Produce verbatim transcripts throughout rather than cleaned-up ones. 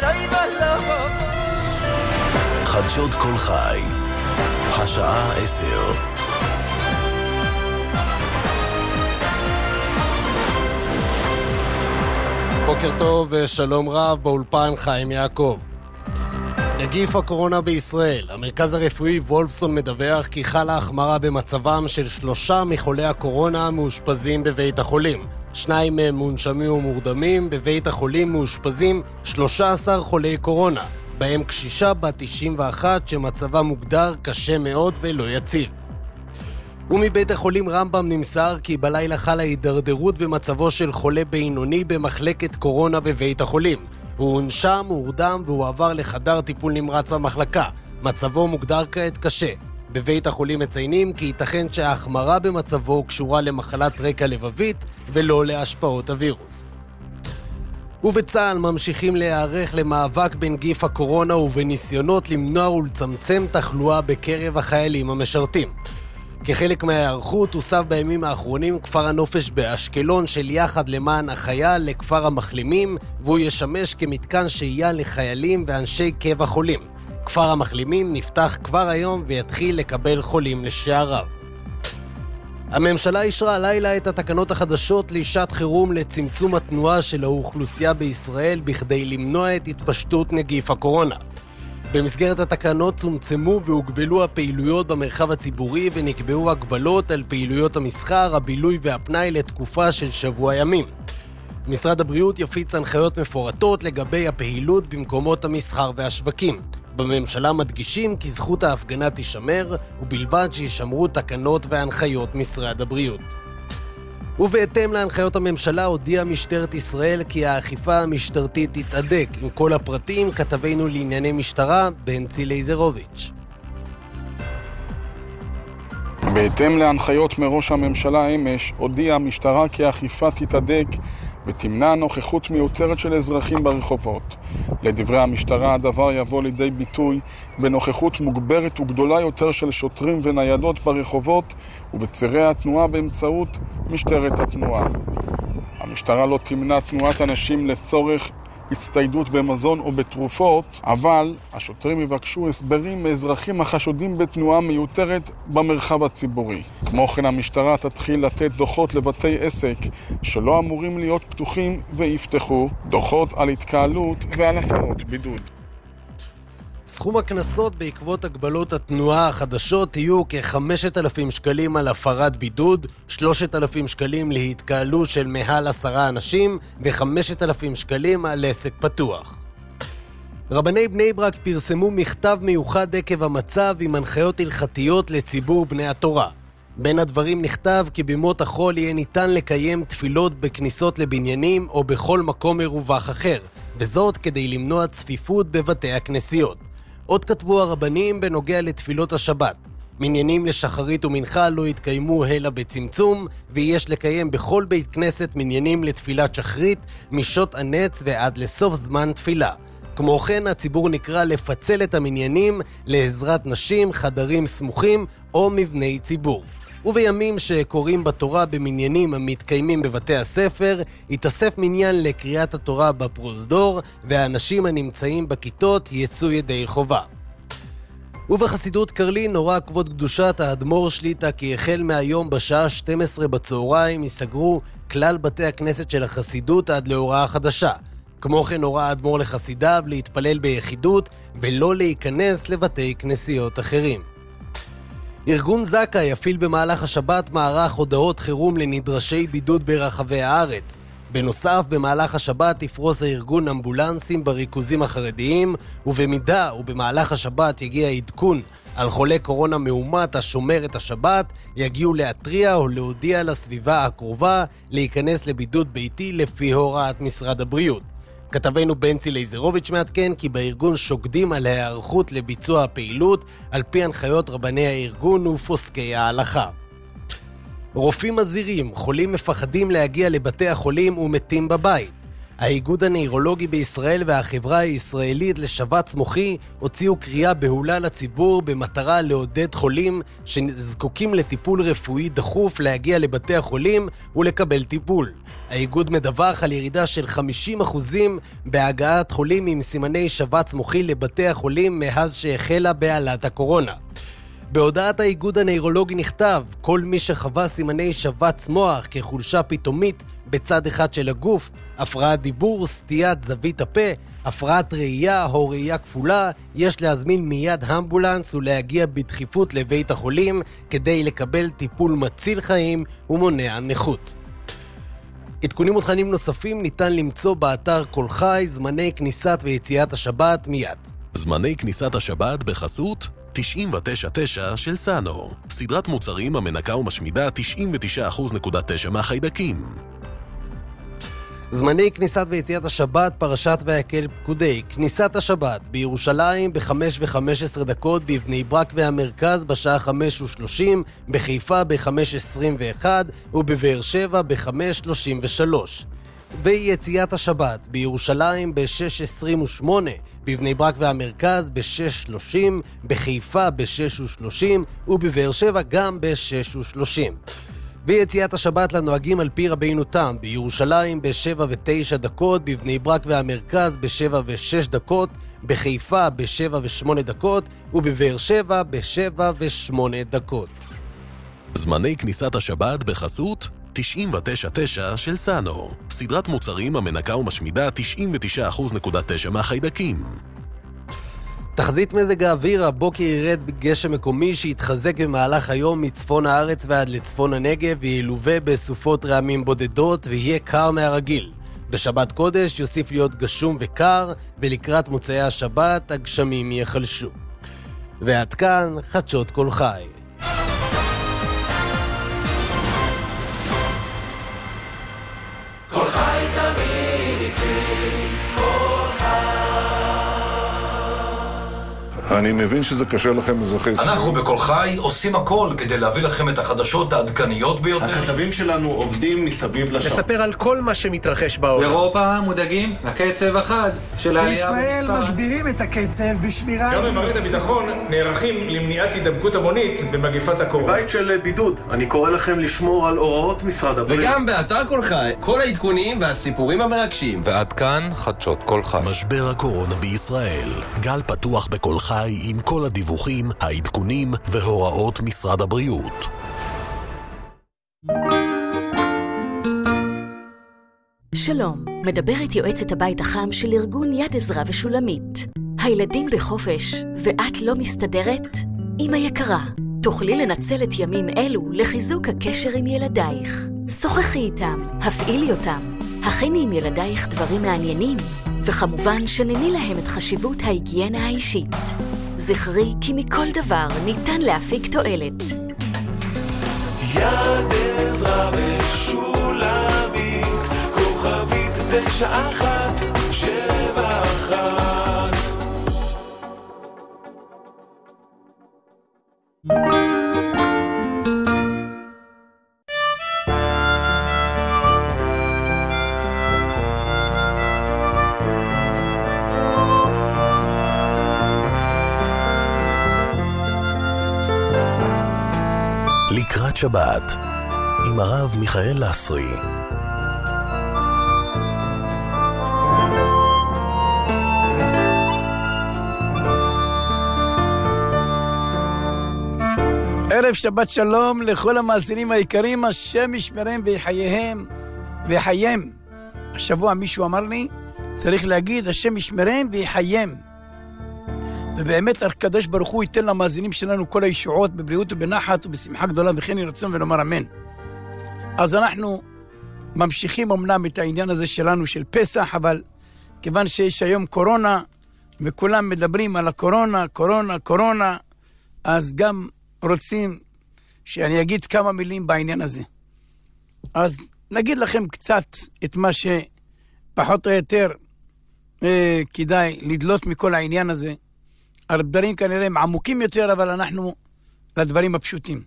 חדשות כל חי, השעה עשר. בוקר טוב ושלום רב, באולפן חיים יעקב. נגיף הקורונה בישראל. המרכז הרפואי וולפסון מדווח כי חלה החמרה במצבם של שלושה מחולי הקורונה מאושפזים בבית החולים. שניים מהם מונשמים ומורדמים. בבית החולים מאושפזים שלושה עשר חולי קורונה, בהם קשישה בת תשעים ואחת שמצבה מוגדר קשה מאוד ולא יציב. ומבית החולים רמב"ם נמסר כי בלילה חלה הידרדרות במצבו של חולה בינוני במחלקת קורונה בבית החולים. הוא הונשם, הורדם והוא עבר לחדר טיפול נמרץ במחלקה. מצבו מוגדר כעת קשה. בבית החולים מציינים כי ייתכן שההחמרה במצבו קשורה למחלת רקע לבבית ולא להשפעות הווירוס. ובצה"ל ממשיכים להיערך למאבק בנגיף הקורונה ובניסיונות למנוע ולצמצם תחלואה בקרב החיילים המשרתים. כחלק מההיערכות הוסף בימים האחרונים כפר הנופש באשקלון של יחד למען החייל לכפר המחלימים, והוא ישמש כמתקן שהייה לחיילים ואנשי קבע חולים. כפר המחלימים נפתח כבר היום ויתחיל לקבל חולים לשעריו. הממשלה אישרה הלילה את התקנות החדשות לשעת חירום לצמצום התנועה של האוכלוסייה בישראל בכדי למנוע את התפשטות נגיף הקורונה. במסגרת התקנות צומצמו והוגבלו הפעילויות במרחב הציבורי ונקבעו הגבלות על פעילויות המסחר, הבילוי והפנאי לתקופה של שבוע ימים. משרד הבריאות יפיץ הנחיות מפורטות לגבי הפעילות במקומות המסחר והשווקים. בממשלה מדגישים כי זכות ההפגנה תישמר ובלבד שישמרו תקנות והנחיות משרד הבריאות. ובהתאם להנחיות הממשלה הודיעה משטרת ישראל כי האכיפה המשטרתית תתהדק. עם כל הפרטים כתבנו לענייני משטרה בנצי לייזרוביץ'. בהתאם להנחיות מראש הממשלה אמש הודיעה המשטרה כי האכיפה תתהדק ותמנע נוכחות מיותרת של אזרחים ברחובות. לדברי המשטרה הדבר יבוא לידי ביטוי בנוכחות מוגברת וגדולה יותר של שוטרים וניידות ברחובות ובצירי התנועה באמצעות משטרת התנועה. המשטרה לא תמנע תנועת אנשים לצורך הצטיידות במזון או בתרופות, אבל השוטרים יבקשו הסברים מאזרחים החשודים בתנועה מיותרת במרחב הציבורי. כמו כן המשטרה תתחיל לתת דוחות לבתי עסק שלא אמורים להיות פתוחים ויפתחו, דוחות על התקהלות ועל הפרות בידוד. סכום הקנסות בעקבות הגבלות התנועה החדשות יהיו כ-חמשת אלפים שקלים על הפרת בידוד, שלושת אלפים שקלים להתקהלות של מעל עשרה אנשים ו-חמשת אלפים שקלים על עסק פתוח. רבני בני ברק פרסמו מכתב מיוחד עקב המצב עם הנחיות הלכתיות לציבור בני התורה. בין הדברים נכתב כי בימות החול יהיה ניתן לקיים תפילות בכניסות לבניינים או בכל מקום מרווח אחר, וזאת כדי למנוע צפיפות בבתי הכנסיות. עוד כתבו הרבנים בנוגע לתפילות השבת. מניינים לשחרית ומנחה לא יתקיימו אלא בצמצום, ויש לקיים בכל בית כנסת מניינים לתפילת שחרית משעות הנץ ועד לסוף זמן תפילה. כמו כן הציבור נקרא לפצל את המניינים לעזרת נשים, חדרים סמוכים או מבני ציבור. ובימים שקוראים בתורה במניינים המתקיימים בבתי הספר, יתאסף מניין לקריאת התורה בפרוזדור, והאנשים הנמצאים בכיתות יצאו ידי חובה. ובחסידות קרלין נורא כבוד קדושת האדמו"ר שליט"א כי החל מהיום בשעה שתים עשרה בצהריים ייסגרו כלל בתי הכנסת של החסידות עד להוראה חדשה. כמו כן הורה האדמו"ר לחסידיו להתפלל ביחידות ולא להיכנס לבתי כנסיות אחרים. ארגון זק"א יפעיל במהלך השבת מערך הודעות חירום לנדרשי בידוד ברחבי הארץ. בנוסף, במהלך השבת יפרוס הארגון אמבולנסים בריכוזים החרדיים, ובמידה ובמהלך השבת יגיע עדכון על חולה קורונה מאומת השומר את השבת, יגיעו להתריע או להודיע לסביבה הקרובה להיכנס לבידוד ביתי לפי הוראת משרד הבריאות. כתבנו בנצי לייזרוביץ' מעדכן כי בארגון שוקדים על ההיערכות לביצוע הפעילות על פי הנחיות רבני הארגון ופוסקי ההלכה. רופאים מזהירים, חולים מפחדים להגיע לבתי החולים ומתים בבית. האיגוד הנוירולוגי בישראל והחברה הישראלית לשבץ מוחי הוציאו קריאה בהולה לציבור במטרה לעודד חולים שזקוקים לטיפול רפואי דחוף להגיע לבתי החולים ולקבל טיפול. האיגוד מדווח על ירידה של חמישים אחוז בהגעת חולים עם סימני שבץ מוחי לבתי החולים מאז שהחלה בעלת הקורונה. בהודעת האיגוד הנוירולוגי נכתב, כל מי שחווה סימני שבץ מוח כחולשה פתאומית בצד אחד של הגוף, הפרעת דיבור, סטיית זווית הפה, הפרעת ראייה או ראייה כפולה, יש להזמין מיד אמבולנס ולהגיע בדחיפות לבית החולים כדי לקבל טיפול מציל חיים ומונע נכות. עדכונים ותכנים נוספים ניתן למצוא באתר כל חי, זמני כניסת ויציאת השבת מיד. זמני כניסת השבת בחסות תשעים ותשע נקודה תשע של סאנו, סדרת מוצרים המנקה ומשמידה תשעים ותשעה אחוז נקודה תשע מהחיידקים. זמני כניסת ויציאת השבת, פרשת ויקל פקודי. כניסת השבת בירושלים ב-חמש וחמש עשרה דקות, בבני ברק והמרכז בשעה חמש ושלושים, בחיפה ב-חמש עשרים ואחת ובבאר שבע ב-חמש שלושים ושלוש. ויציאת השבת בירושלים ב-שש עשרים ושמונה, בבני ברק והמרכז ב-שש שלושים, בחיפה ב-שש ושלושים ובבאר שבע גם ב-שש ושלושים. ויציאת השבת לנוהגים על פי רבינו תם בירושלים ב-שבע ותשע דקות, בבני ברק והמרכז ב-שבע ושש דקות, בחיפה ב-שבע ושמונה דקות ובבאר שבע ב-שבע ושמונה דקות. זמני כניסת השבת בחסות תשעים ותשע נקודה תשע של סאנו, סדרת מוצרים המנקה ומשמידה תשעים ותשעה אחוז נקודה תשע מהחיידקים. תחזית מזג האוויר, הבוקר ירד בגשם מקומי שיתחזק במהלך היום מצפון הארץ ועד לצפון הנגב וילווה בסופות רעמים בודדות ויהיה קר מהרגיל. בשבת קודש יוסיף להיות גשום וקר, ולקראת מוצאי השבת הגשמים יחלשו. ועד כאן חדשות כל חי. כל חי תמיד איתי, כל חי. אני מבין שזה קשה לכם, אזרחי ישראל. אנחנו בכל חי עושים הכל כדי להביא לכם את החדשות העדכניות ביותר. הכתבים שלנו עובדים מסביב לשעון. לספר על כל מה שמתרחש בעולם. באירופה מודאגים לקצב אחד של העלייה בישראל מגבירים את הקצב בשמירה. גם במערכת הביטחון נערכים למניעת הידבקות המונית במגפת הקורונה. בית של בידוד, אני קורא לכם לשמור על הוראות משרד הבריאות. וגם באתר כל חי, כל העדכונים והסיפורים המרגשים. ועד כאן חדשות כל חי. משבר הקורונה בישראל. גל פתוח בכל חי עם כל הדיווחים, העדכונים והוראות משרד הבריאות. שלום, מדברת יועצת הבית החם של ארגון יד עזרה ושולמית. הילדים בחופש ואת לא מסתדרת? אמא יקרה, תוכלי לנצל את ימים אלו לחיזוק הקשר עם ילדייך. שוחחי איתם, הפעילי אותם, הכיני עם ילדייך דברים מעניינים, וכמובן שנני להם את חשיבות ההיגיינה האישית. זכרי כי מכל דבר ניתן להפיק תועלת. יד עזרה ושולמית, כוכבית תשע אחת שבע אחת. לקראת שבת עם הרב מיכאל לסרי. ערב שבת שלום לכל המאזינים היקרים, השם ישמרם ויחייהם ויחיים. השבוע מישהו אמר לי, צריך להגיד השם ישמרם ויחיים. ובאמת הקדוש ברוך הוא ייתן למאזינים שלנו כל הישועות בבריאות ובנחת ובשמחה גדולה וכן ירצון ונאמר אמן. אז אנחנו ממשיכים אמנם את העניין הזה שלנו של פסח, אבל כיוון שיש היום קורונה וכולם מדברים על הקורונה, קורונה, קורונה, אז גם רוצים שאני אגיד כמה מילים בעניין הזה. אז נגיד לכם קצת את מה שפחות או יותר אה, כדאי לדלות מכל העניין הזה. הדברים כנראה הם עמוקים יותר, אבל אנחנו לדברים הפשוטים.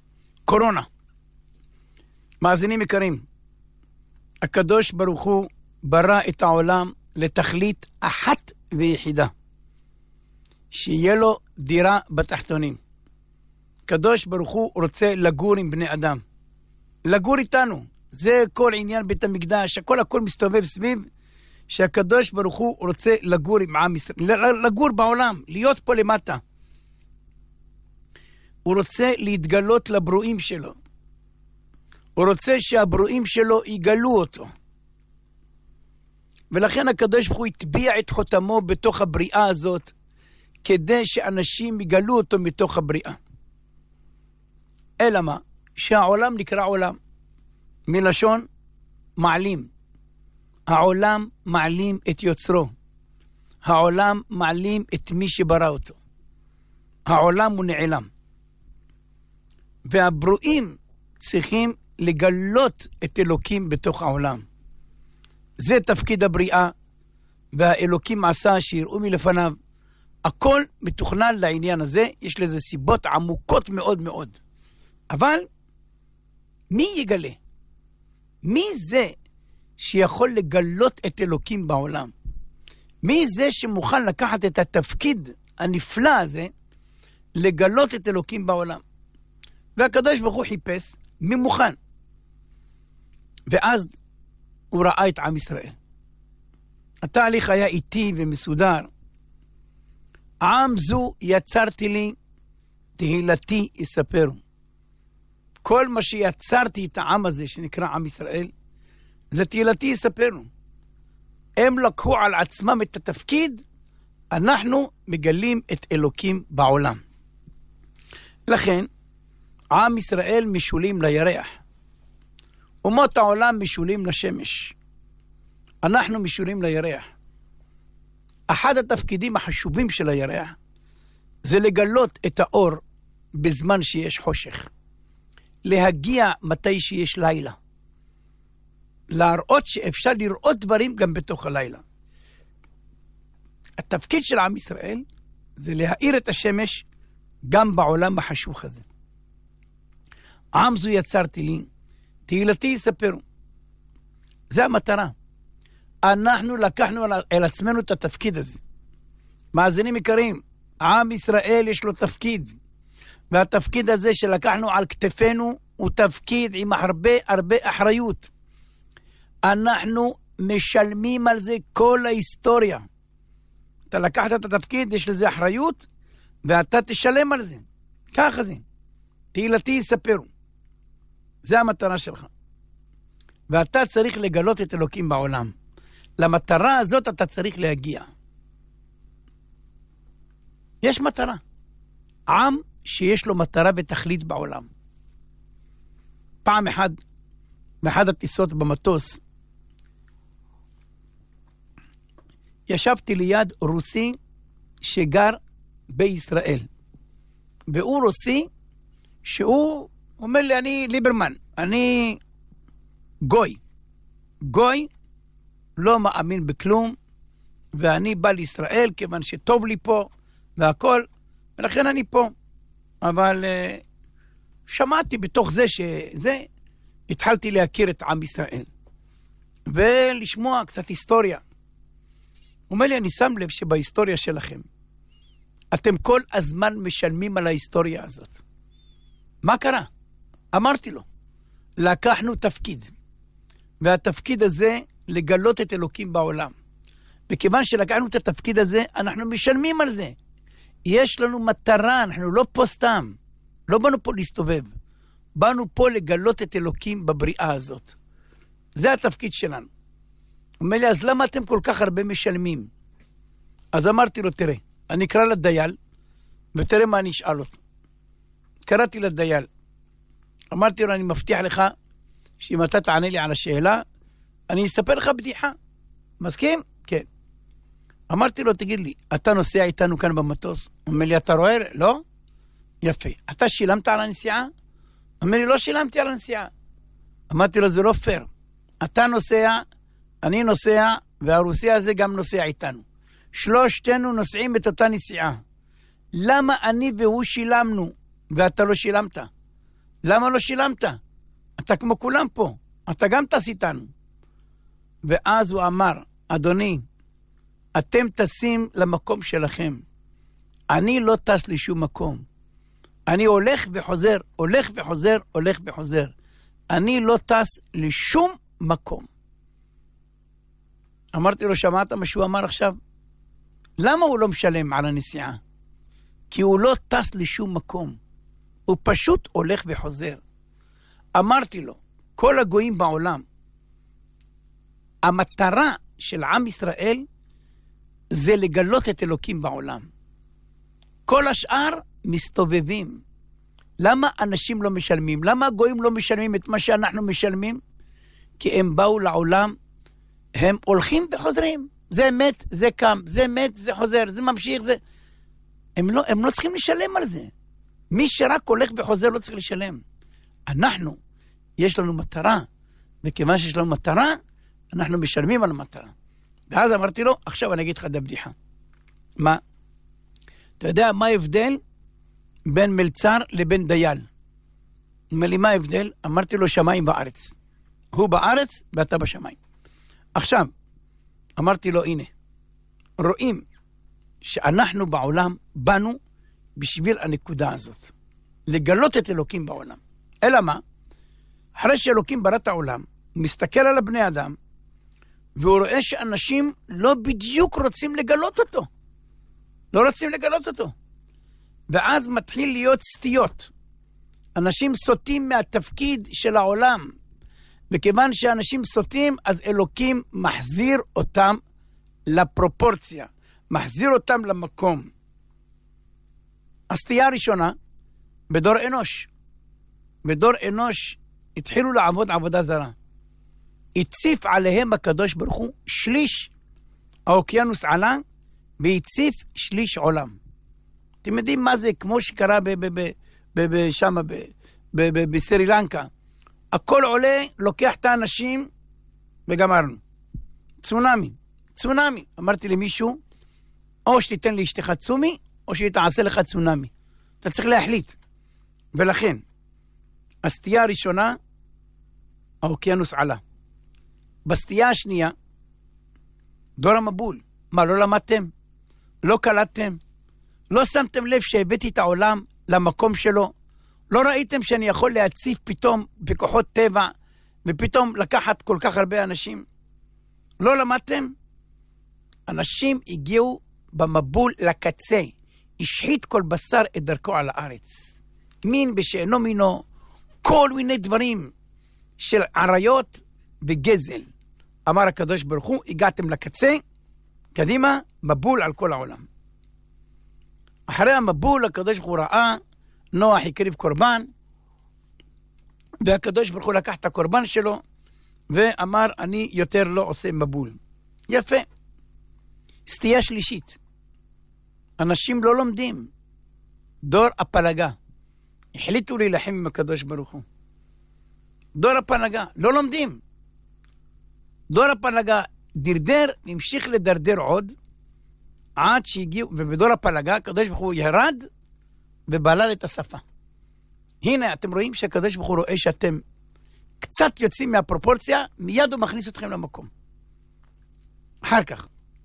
קורונה. מאזינים יקרים, הקדוש ברוך הוא ברא את העולם לתכלית אחת ויחידה, שיהיה לו דירה בתחתונים. קדוש ברוך הוא רוצה לגור עם בני אדם, לגור איתנו. זה כל עניין בית המקדש, הכל הכל מסתובב סביב שהקדוש ברוך הוא רוצה לגור עם עם ישראל, לגור בעולם, להיות פה למטה. הוא רוצה להתגלות לברואים שלו, הוא רוצה שהברואים שלו יגלו אותו, ולכן הקדוש ברוך הוא הטביע את חותמו בתוך הבריאה הזאת, כדי שאנשים יגלו אותו מתוך הבריאה. אלא מה? שהעולם נקרא עולם, מלשון מעלים. העולם מעלים את יוצרו, העולם מעלים את מי שברא אותו, העולם הוא נעלם, והברואים צריכים לגלות את אלוקים בתוך העולם. זה תפקיד הבריאה, והאלוקים עשה שיראו מלפניו. הכל מתוכנן לעניין הזה, יש לזה סיבות עמוקות מאוד מאוד. אבל מי יגלה? מי זה שיכול לגלות את אלוקים בעולם? מי זה שמוכן לקחת את התפקיד הנפלא הזה, לגלות את אלוקים בעולם? והקדוש ברוך הוא חיפש מי מוכן. ואז הוא ראה את עם ישראל. התהליך היה איטי ומסודר. עם זו יצרתי לי, תהילתי יספרו. כל מה שיצרתי את העם הזה שנקרא עם ישראל, זה תהילתי יספרו. הם לקחו על עצמם את התפקיד, אנחנו מגלים את אלוקים בעולם. לכן, עם ישראל משולים לירח. אומות העולם משולים לשמש. אנחנו משולים לירח. אחד התפקידים החשובים של הירח, זה לגלות את האור בזמן שיש חושך. להגיע מתי שיש לילה. להראות שאפשר לראות דברים גם בתוך הלילה. התפקיד של עם ישראל זה להאיר את השמש גם בעולם החשוך הזה. עם זו יצרתי לי, תהילתי יספרו. זה המטרה. אנחנו לקחנו על עצמנו את התפקיד הזה. מאזינים יקרים, עם ישראל יש לו תפקיד. והתפקיד הזה שלקחנו על כתפינו הוא תפקיד עם הרבה הרבה אחריות. אנחנו משלמים על זה כל ההיסטוריה. אתה לקחת את התפקיד, יש לזה אחריות, ואתה תשלם על זה. ככה זה. תהילתי יספרו. זה המטרה שלך. ואתה צריך לגלות את אלוקים בעולם. למטרה הזאת אתה צריך להגיע. יש מטרה. עם שיש לו מטרה ותכלית בעולם. פעם אחד, באחד הטיסות במטוס, ישבתי ליד רוסי שגר בישראל. והוא רוסי שהוא אומר לי, אני ליברמן, אני גוי. גוי, לא מאמין בכלום, ואני בא לישראל כיוון שטוב לי פה והכל, ולכן אני פה. אבל uh, שמעתי בתוך זה שזה, התחלתי להכיר את עם ישראל, ולשמוע קצת היסטוריה. הוא אומר לי, אני שם לב שבהיסטוריה שלכם, אתם כל הזמן משלמים על ההיסטוריה הזאת. מה קרה? אמרתי לו, לקחנו תפקיד, והתפקיד הזה לגלות את אלוקים בעולם. וכיוון שלקחנו את התפקיד הזה, אנחנו משלמים על זה. יש לנו מטרה, אנחנו לא פה סתם. לא באנו פה להסתובב. באנו פה לגלות את אלוקים בבריאה הזאת. זה התפקיד שלנו. הוא אומר לי, אז למה אתם כל כך הרבה משלמים? אז אמרתי לו, תראה, אני אקרא לדייל, ותראה מה אני אשאל אותו. קראתי לדייל. אמרתי לו, אני מבטיח לך, שאם אתה תענה לי על השאלה, אני אספר לך בדיחה. מסכים? כן. אמרתי לו, תגיד לי, אתה נוסע איתנו כאן במטוס? הוא אומר לי, אתה רואה? לא? יפה. אתה שילמת על הנסיעה? הוא אומר לי, לא שילמתי על הנסיעה. אמרתי לו, זה לא פייר. אתה נוסע, אני נוסע, והרוסי הזה גם נוסע איתנו. שלושתנו נוסעים את אותה נסיעה. למה אני והוא שילמנו, ואתה לא שילמת? למה לא שילמת? אתה כמו כולם פה. אתה גם טס איתנו. ואז הוא אמר, אדוני, אתם טסים למקום שלכם. אני לא טס לשום מקום. אני הולך וחוזר, הולך וחוזר, הולך וחוזר. אני לא טס לשום מקום. אמרתי לו, שמעת מה שהוא אמר עכשיו? למה הוא לא משלם על הנסיעה? כי הוא לא טס לשום מקום. הוא פשוט הולך וחוזר. אמרתי לו, כל הגויים בעולם, המטרה של עם ישראל זה לגלות את אלוקים בעולם. כל השאר מסתובבים. למה אנשים לא משלמים? למה הגויים לא משלמים את מה שאנחנו משלמים? כי הם באו לעולם, הם הולכים וחוזרים. זה מת, זה קם, זה מת, זה חוזר, זה ממשיך, זה... הם לא, הם לא צריכים לשלם על זה. מי שרק הולך וחוזר לא צריך לשלם. אנחנו, יש לנו מטרה, וכיוון שיש לנו מטרה, אנחנו משלמים על המטרה. ואז אמרתי לו, עכשיו אני אגיד לך את הבדיחה. מה? אתה יודע מה ההבדל בין מלצר לבין דייל? אומר לי, מה ההבדל? אמרתי לו, שמיים בארץ. הוא בארץ ואתה בשמיים. עכשיו, אמרתי לו, הנה, רואים שאנחנו בעולם באנו בשביל הנקודה הזאת. לגלות את אלוקים בעולם. אלא מה? אחרי שאלוקים ברא את העולם, הוא מסתכל על הבני אדם, והוא רואה שאנשים לא בדיוק רוצים לגלות אותו. לא רוצים לגלות אותו. ואז מתחיל להיות סטיות. אנשים סוטים מהתפקיד של העולם. וכיוון שאנשים סוטים, אז אלוקים מחזיר אותם לפרופורציה. מחזיר אותם למקום. הסטייה הראשונה, בדור אנוש. בדור אנוש התחילו לעבוד עבודה זרה. הציף עליהם הקדוש ברוך הוא שליש, האוקיינוס עלה, והציף שליש עולם. אתם יודעים מה זה? כמו שקרה שם בסרי לנקה. הכל עולה, לוקח את האנשים, וגמרנו. צונמי, צונמי. אמרתי למישהו, או שתיתן לי אשתך צומי, או שהיא תעשה לך צונמי. אתה צריך להחליט. ולכן, הסטייה הראשונה, האוקיינוס עלה. בסטייה השנייה, דור המבול. מה, לא למדתם? לא קלטתם? לא שמתם לב שהבאתי את העולם למקום שלו? לא ראיתם שאני יכול להציף פתאום בכוחות טבע, ופתאום לקחת כל כך הרבה אנשים? לא למדתם? אנשים הגיעו במבול לקצה, השחית כל בשר את דרכו על הארץ. מין בשאינו מינו, כל מיני דברים של עריות וגזל. אמר הקדוש ברוך הוא, הגעתם לקצה, קדימה, מבול על כל העולם. אחרי המבול, הקדוש ברוך הוא ראה, נוח הקריב קורבן, והקדוש ברוך הוא לקח את הקורבן שלו, ואמר, אני יותר לא עושה מבול. יפה. סטייה שלישית. אנשים לא לומדים. דור הפלגה. החליטו להילחם עם הקדוש ברוך הוא. דור הפלגה. לא לומדים. דור הפלגה דרדר, המשיך לדרדר עוד, עד שהגיעו, ובדור הפלגה, הקדוש ברוך הוא ירד, ובלל את השפה. הנה, אתם רואים שהקדוש ברוך הוא רואה שאתם קצת יוצאים מהפרופורציה, מיד הוא מכניס אתכם למקום. אחר כך,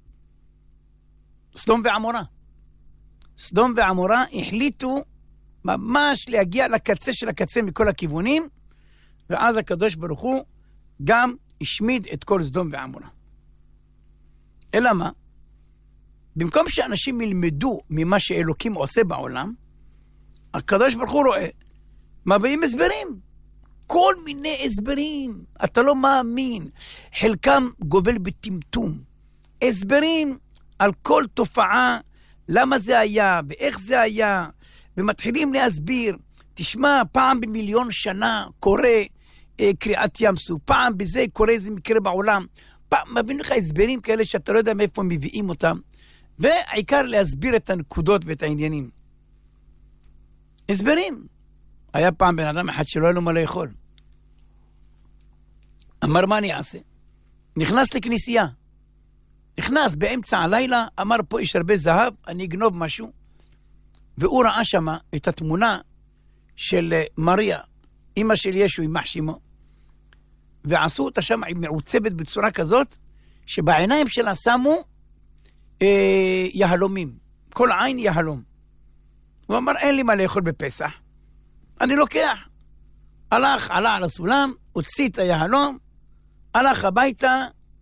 סדום ועמורה. סדום ועמורה החליטו ממש להגיע לקצה של הקצה מכל הכיוונים, ואז הקדוש ברוך הוא גם השמיד את כל סדום ועמורה. אלא מה? במקום שאנשים ילמדו ממה שאלוקים עושה בעולם, הקדוש ברוך הוא רואה, מביאים הסברים. כל מיני הסברים. אתה לא מאמין. חלקם גובל בטמטום. הסברים על כל תופעה, למה זה היה ואיך זה היה, ומתחילים להסביר. תשמע, פעם במיליון שנה קורה אה, קריאת ים סוף, פעם בזה קורה איזה מקרה בעולם. פעם מביאים לך הסברים כאלה שאתה לא יודע מאיפה מביאים אותם, והעיקר להסביר את הנקודות ואת העניינים. הסברים. היה פעם בן אדם אחד שלא היה לו מה לאכול. אמר, מה אני אעשה? נכנס לכנסייה. נכנס באמצע הלילה, אמר, פה יש הרבה זהב, אני אגנוב משהו. והוא ראה שמה את התמונה של מריה, אמא של ישו עם מחשימו. ועשו אותה שם מעוצבת בצורה כזאת, שבעיניים שלה שמו אה, יהלומים. כל עין יהלום. הוא אמר, אין לי מה לאכול בפסח. אני לוקח. הלך, עלה על הסולם, הוציא את היהלום, הלך הביתה,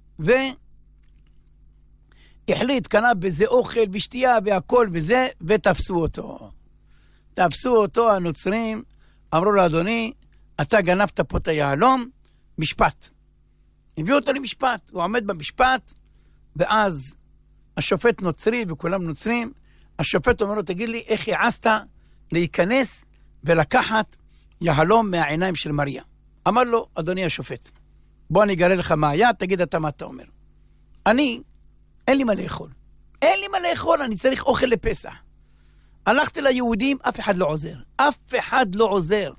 והחליט, קנה בזה אוכל ושתייה והכל וזה, ותפסו אותו. תפסו אותו הנוצרים, אמרו לו, אדוני, אתה גנבת פה את היהלום, משפט. הביאו אותו למשפט, הוא עומד במשפט, ואז השופט נוצרי, וכולם נוצרים, השופט אומר לו, תגיד לי, איך העזת להיכנס ולקחת יהלום מהעיניים של מריה? אמר לו, אדוני השופט, בוא אני אגלה לך מה היה, תגיד אתה מה אתה אומר. אני, אין לי מה לאכול. אין לי מה לאכול, אני צריך אוכל לפסח. הלכתי ליהודים, אף אחד לא עוזר. אף אחד לא עוזר.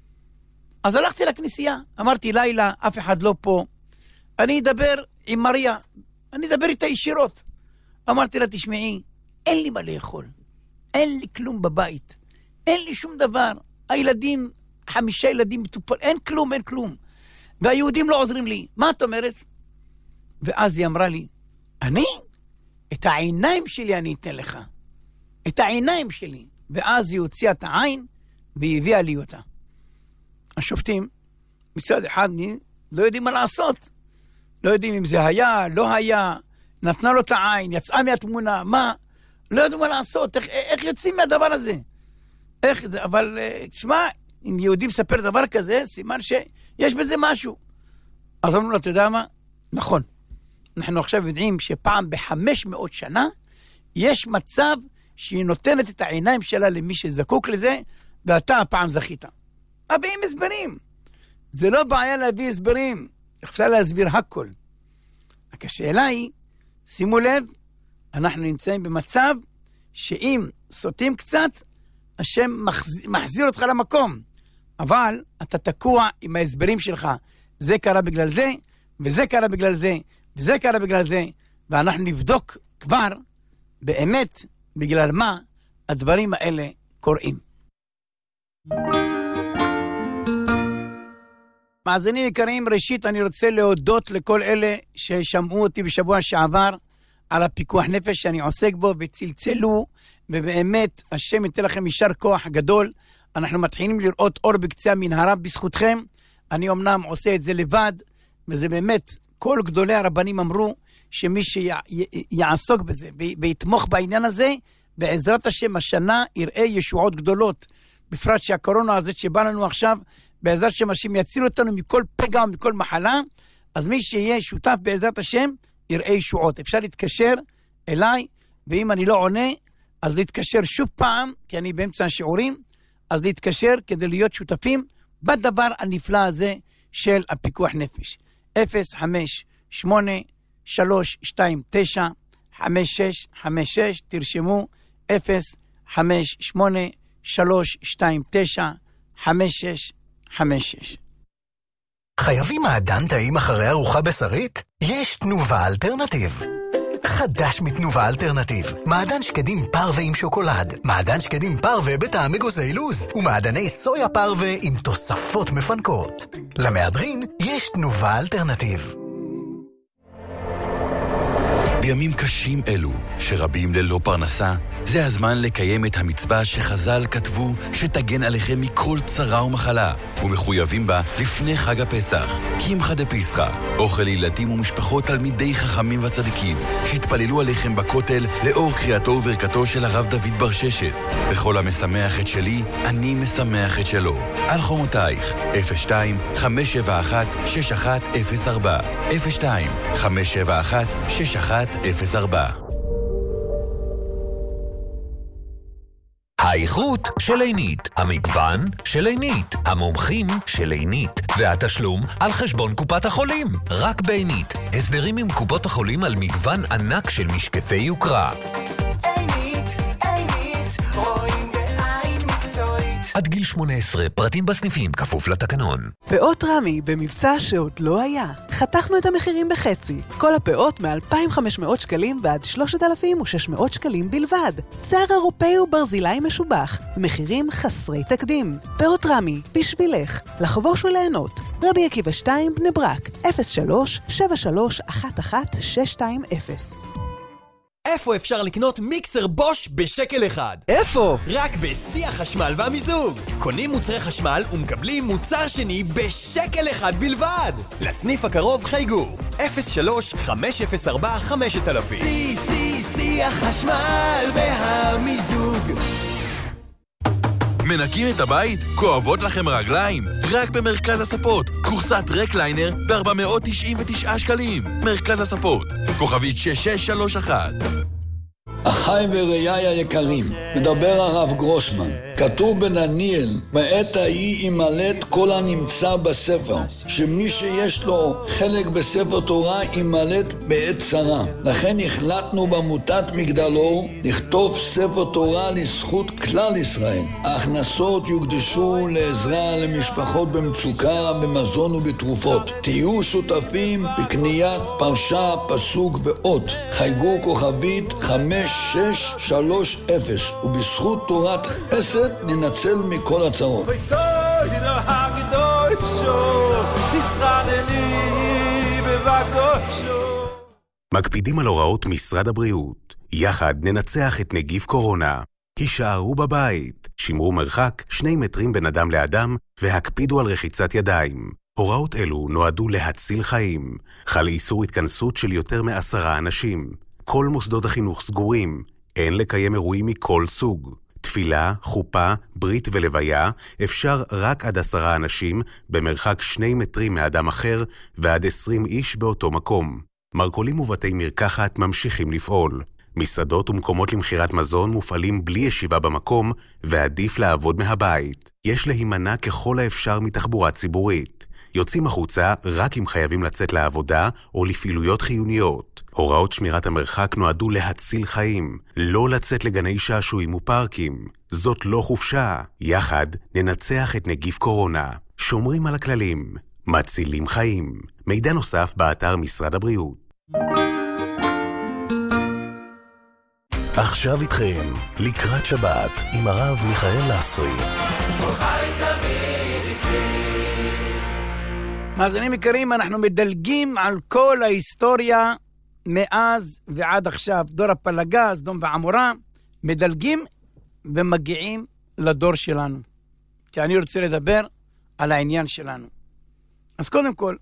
אז הלכתי לכנסייה, אמרתי, לילה, אף אחד לא פה. אני אדבר עם מריה, אני אדבר איתה ישירות. אמרתי לה, תשמעי, אין לי מה לאכול. אין לי כלום בבית. אין לי שום דבר. הילדים, חמישה ילדים מטופל, אין כלום, אין כלום. והיהודים לא עוזרים לי. מה את אומרת? ואז היא אמרה לי, אני? את העיניים שלי אני אתן לך. את העיניים שלי. ואז היא הוציאה את העין, והיא הביאה לי אותה. השופטים, מצד אחד, לא יודעים מה לעשות. לא יודעים אם זה היה, לא היה, נתנה לו את העין, יצאה מהתמונה, מה? לא יודעים מה לעשות, איך, איך יוצאים מהדבר הזה? איך זה, אבל, תשמע, אם יהודים מספר דבר כזה, סימן שיש בזה משהו. אז אמרו לו, אתה יודע מה? נכון. אנחנו עכשיו יודעים שפעם בחמש מאות שנה, יש מצב שהיא נותנת את העיניים שלה למי שזקוק לזה, ואתה הפעם זכית. מביאים הסברים. זה לא בעיה להביא הסברים. אפשר להסביר הכל. רק השאלה היא, שימו לב, אנחנו נמצאים במצב שאם סוטים קצת, השם מחזיר, מחזיר אותך למקום. אבל אתה תקוע עם ההסברים שלך. זה קרה בגלל זה, וזה קרה בגלל זה, וזה קרה בגלל זה, ואנחנו נבדוק כבר באמת בגלל מה הדברים האלה קוראים. מאזינים יקרים, ראשית אני רוצה להודות לכל אלה ששמעו אותי בשבוע שעבר על הפיקוח נפש שאני עוסק בו וצלצלו, ובאמת השם ייתן לכם יישר כוח גדול. אנחנו מתחילים לראות אור בקצה המנהרה בזכותכם. אני אמנם עושה את זה לבד, וזה באמת, כל גדולי הרבנים אמרו שמי שיעסוק בזה ויתמוך בעניין הזה, בעזרת השם השנה יראה ישועות גדולות, בפרט שהקורונה הזאת שבא לנו עכשיו, בעזרת השם השם יציל אותנו מכל פגע ומכל מחלה, אז מי שיהיה שותף בעזרת השם יראה ישועות. אפשר להתקשר אליי, ואם אני לא עונה, אז להתקשר שוב פעם, כי אני באמצע השיעורים, אז להתקשר כדי להיות שותפים בדבר הנפלא הזה של הפיקוח נפש. אפס חמש שמונה שלוש שתיים תשע חמש שש חמש שש, תרשמו אפס חמש שמונה שלוש שתיים תשע חמש שש חמש שש. חייבים מעדן טעים אחרי ארוחה בשרית? יש תנובה אלטרנטיב. חדש מתנובה אלטרנטיב. מעדן שקדים פרווה עם שוקולד, מעדן שקדים פרווה בטעם אגוזי לוז, ומעדני סויה פרווה עם תוספות מפנקות. למהדרין יש תנובה אלטרנטיב. בימים קשים אלו, שרבים ללא פרנסה, זה הזמן לקיים את המצווה שחז"ל כתבו שתגן עליכם מכל צרה ומחלה, ומחויבים בה לפני חג הפסח. קמחא דפסחא, אוכל לילדים ומשפחות תלמידי חכמים וצדיקים, שהתפללו עליכם בכותל לאור קריאתו וברכתו של הרב דוד בר ששת. בכל המשמח את שלי, אני משמח את שלו. על חומותייך, אפס שתיים חמש שבע אחת שש אחת אפס ארבע, אפס שתיים חמש שבע אחת שש אחת אפס ארבע. האיכות של עינית, המגוון של עינית, המומחים של עינית, והתשלום על חשבון קופת החולים. רק בעינית, הסדרים עם קופות החולים על מגוון ענק של משקפי יוקרה. עינית, עינית, רואים בעין מקצועית. עד גיל שמונה עשרה, פרטים בסניפים, כפוף לתקנון. פאות רמי במבצע שעוד לא היה. חתכנו את המחירים בחצי. כל הפאות מ-אלפיים וחמש מאות שקלים ועד שלושת אלפים ושש מאות שקלים בלבד. שיער אירופאי וברזילאי משובח. מחירים חסרי תקדים. פאות רמי, בשבילך, לחבוש וליהנות. רבי עקיבא שתיים, בני ברק, אפס שלוש שבע שלוש אחת אחת שש שתיים אפס. איפה אפשר לקנות מיקסר בוש בשקל אחד? איפה? רק בשיא החשמל והמיזוג. קונים מוצרי חשמל ומקבלים מוצר שני בשקל אחד בלבד. לסניף הקרוב חייגו אפס שלוש חמש אפס ארבע חמש אלף. שיא, שיא, שיא החשמל והמיזוג. מנקים את הבית? כואבות לכם רגליים? רק במרכז הספות. קורסת רקליינר ב-ארבע מאות תשעים ותשעה שקלים. מרכז הספות. כוכבית שש שש שלוש אחת. אחי וראיי היקרים, מדבר הרב גרוסמן. כתוב בדניאל, בעת ההיא ימלט כל הנמצא בספר, שמי שיש לו חלק בספר תורה ימלט בעת צרה. לכן החלטנו בעמותת מגדלור לכתוב ספר תורה לזכות כלל ישראל. ההכנסות יוקדשו לעזרה למשפחות במצוקה, במזון ובתרופות. תהיו שותפים בקניית פרשה, פסוק ועוד. חייגו כוכבית חמש שש שלוש אפס, ובזכות תורת חסד ננצל מכל הצרות. מקפידים על הוראות משרד הבריאות. יחד ננצח את נגיף קורונה. הישארו בבית, שמרו מרחק שני מטרים בין אדם לאדם, והקפידו על רחיצת ידיים. הוראות אלו נועדו להציל חיים. חל איסור התכנסות של יותר מעשרה אנשים. כל מוסדות החינוך סגורים. אין לקיים אירועים מכל סוג. תפילה, חופה, ברית ולוויה אפשר רק עד עשרה אנשים במרחק שני מטרים מאדם אחר ועד עשרים איש באותו מקום. מרכולים ובתי מרקחת ממשיכים לפעול. מסעדות ומקומות למחירת מזון מופעלים בלי ישיבה במקום ועדיף לעבוד מהבית. יש להימנע ככל האפשר מתחבורה ציבורית. יוצאים החוצה רק אם חייבים לצאת לעבודה או לפעילויות חיוניות. הוראות שמירת המרחק נועדו להציל חיים, לא לצאת לגני שעשועים ופארקים. זאת לא חופשה. יחד ננצח את נגיף קורונה. שומרים על הכללים, מצילים חיים. מידע נוסף באתר משרד הבריאות. עכשיו איתכם, לקראת שבת עם הרב מיכאל לסרי. מאזינים יקרים, אנחנו מדלגים על כל ההיסטוריה מאז ועד עכשיו. דור הפלגה, סדום ועמורה, מדלגים ומגיעים לדור שלנו. כי אני רוצה לדבר על העניין שלנו. אז קודם כל,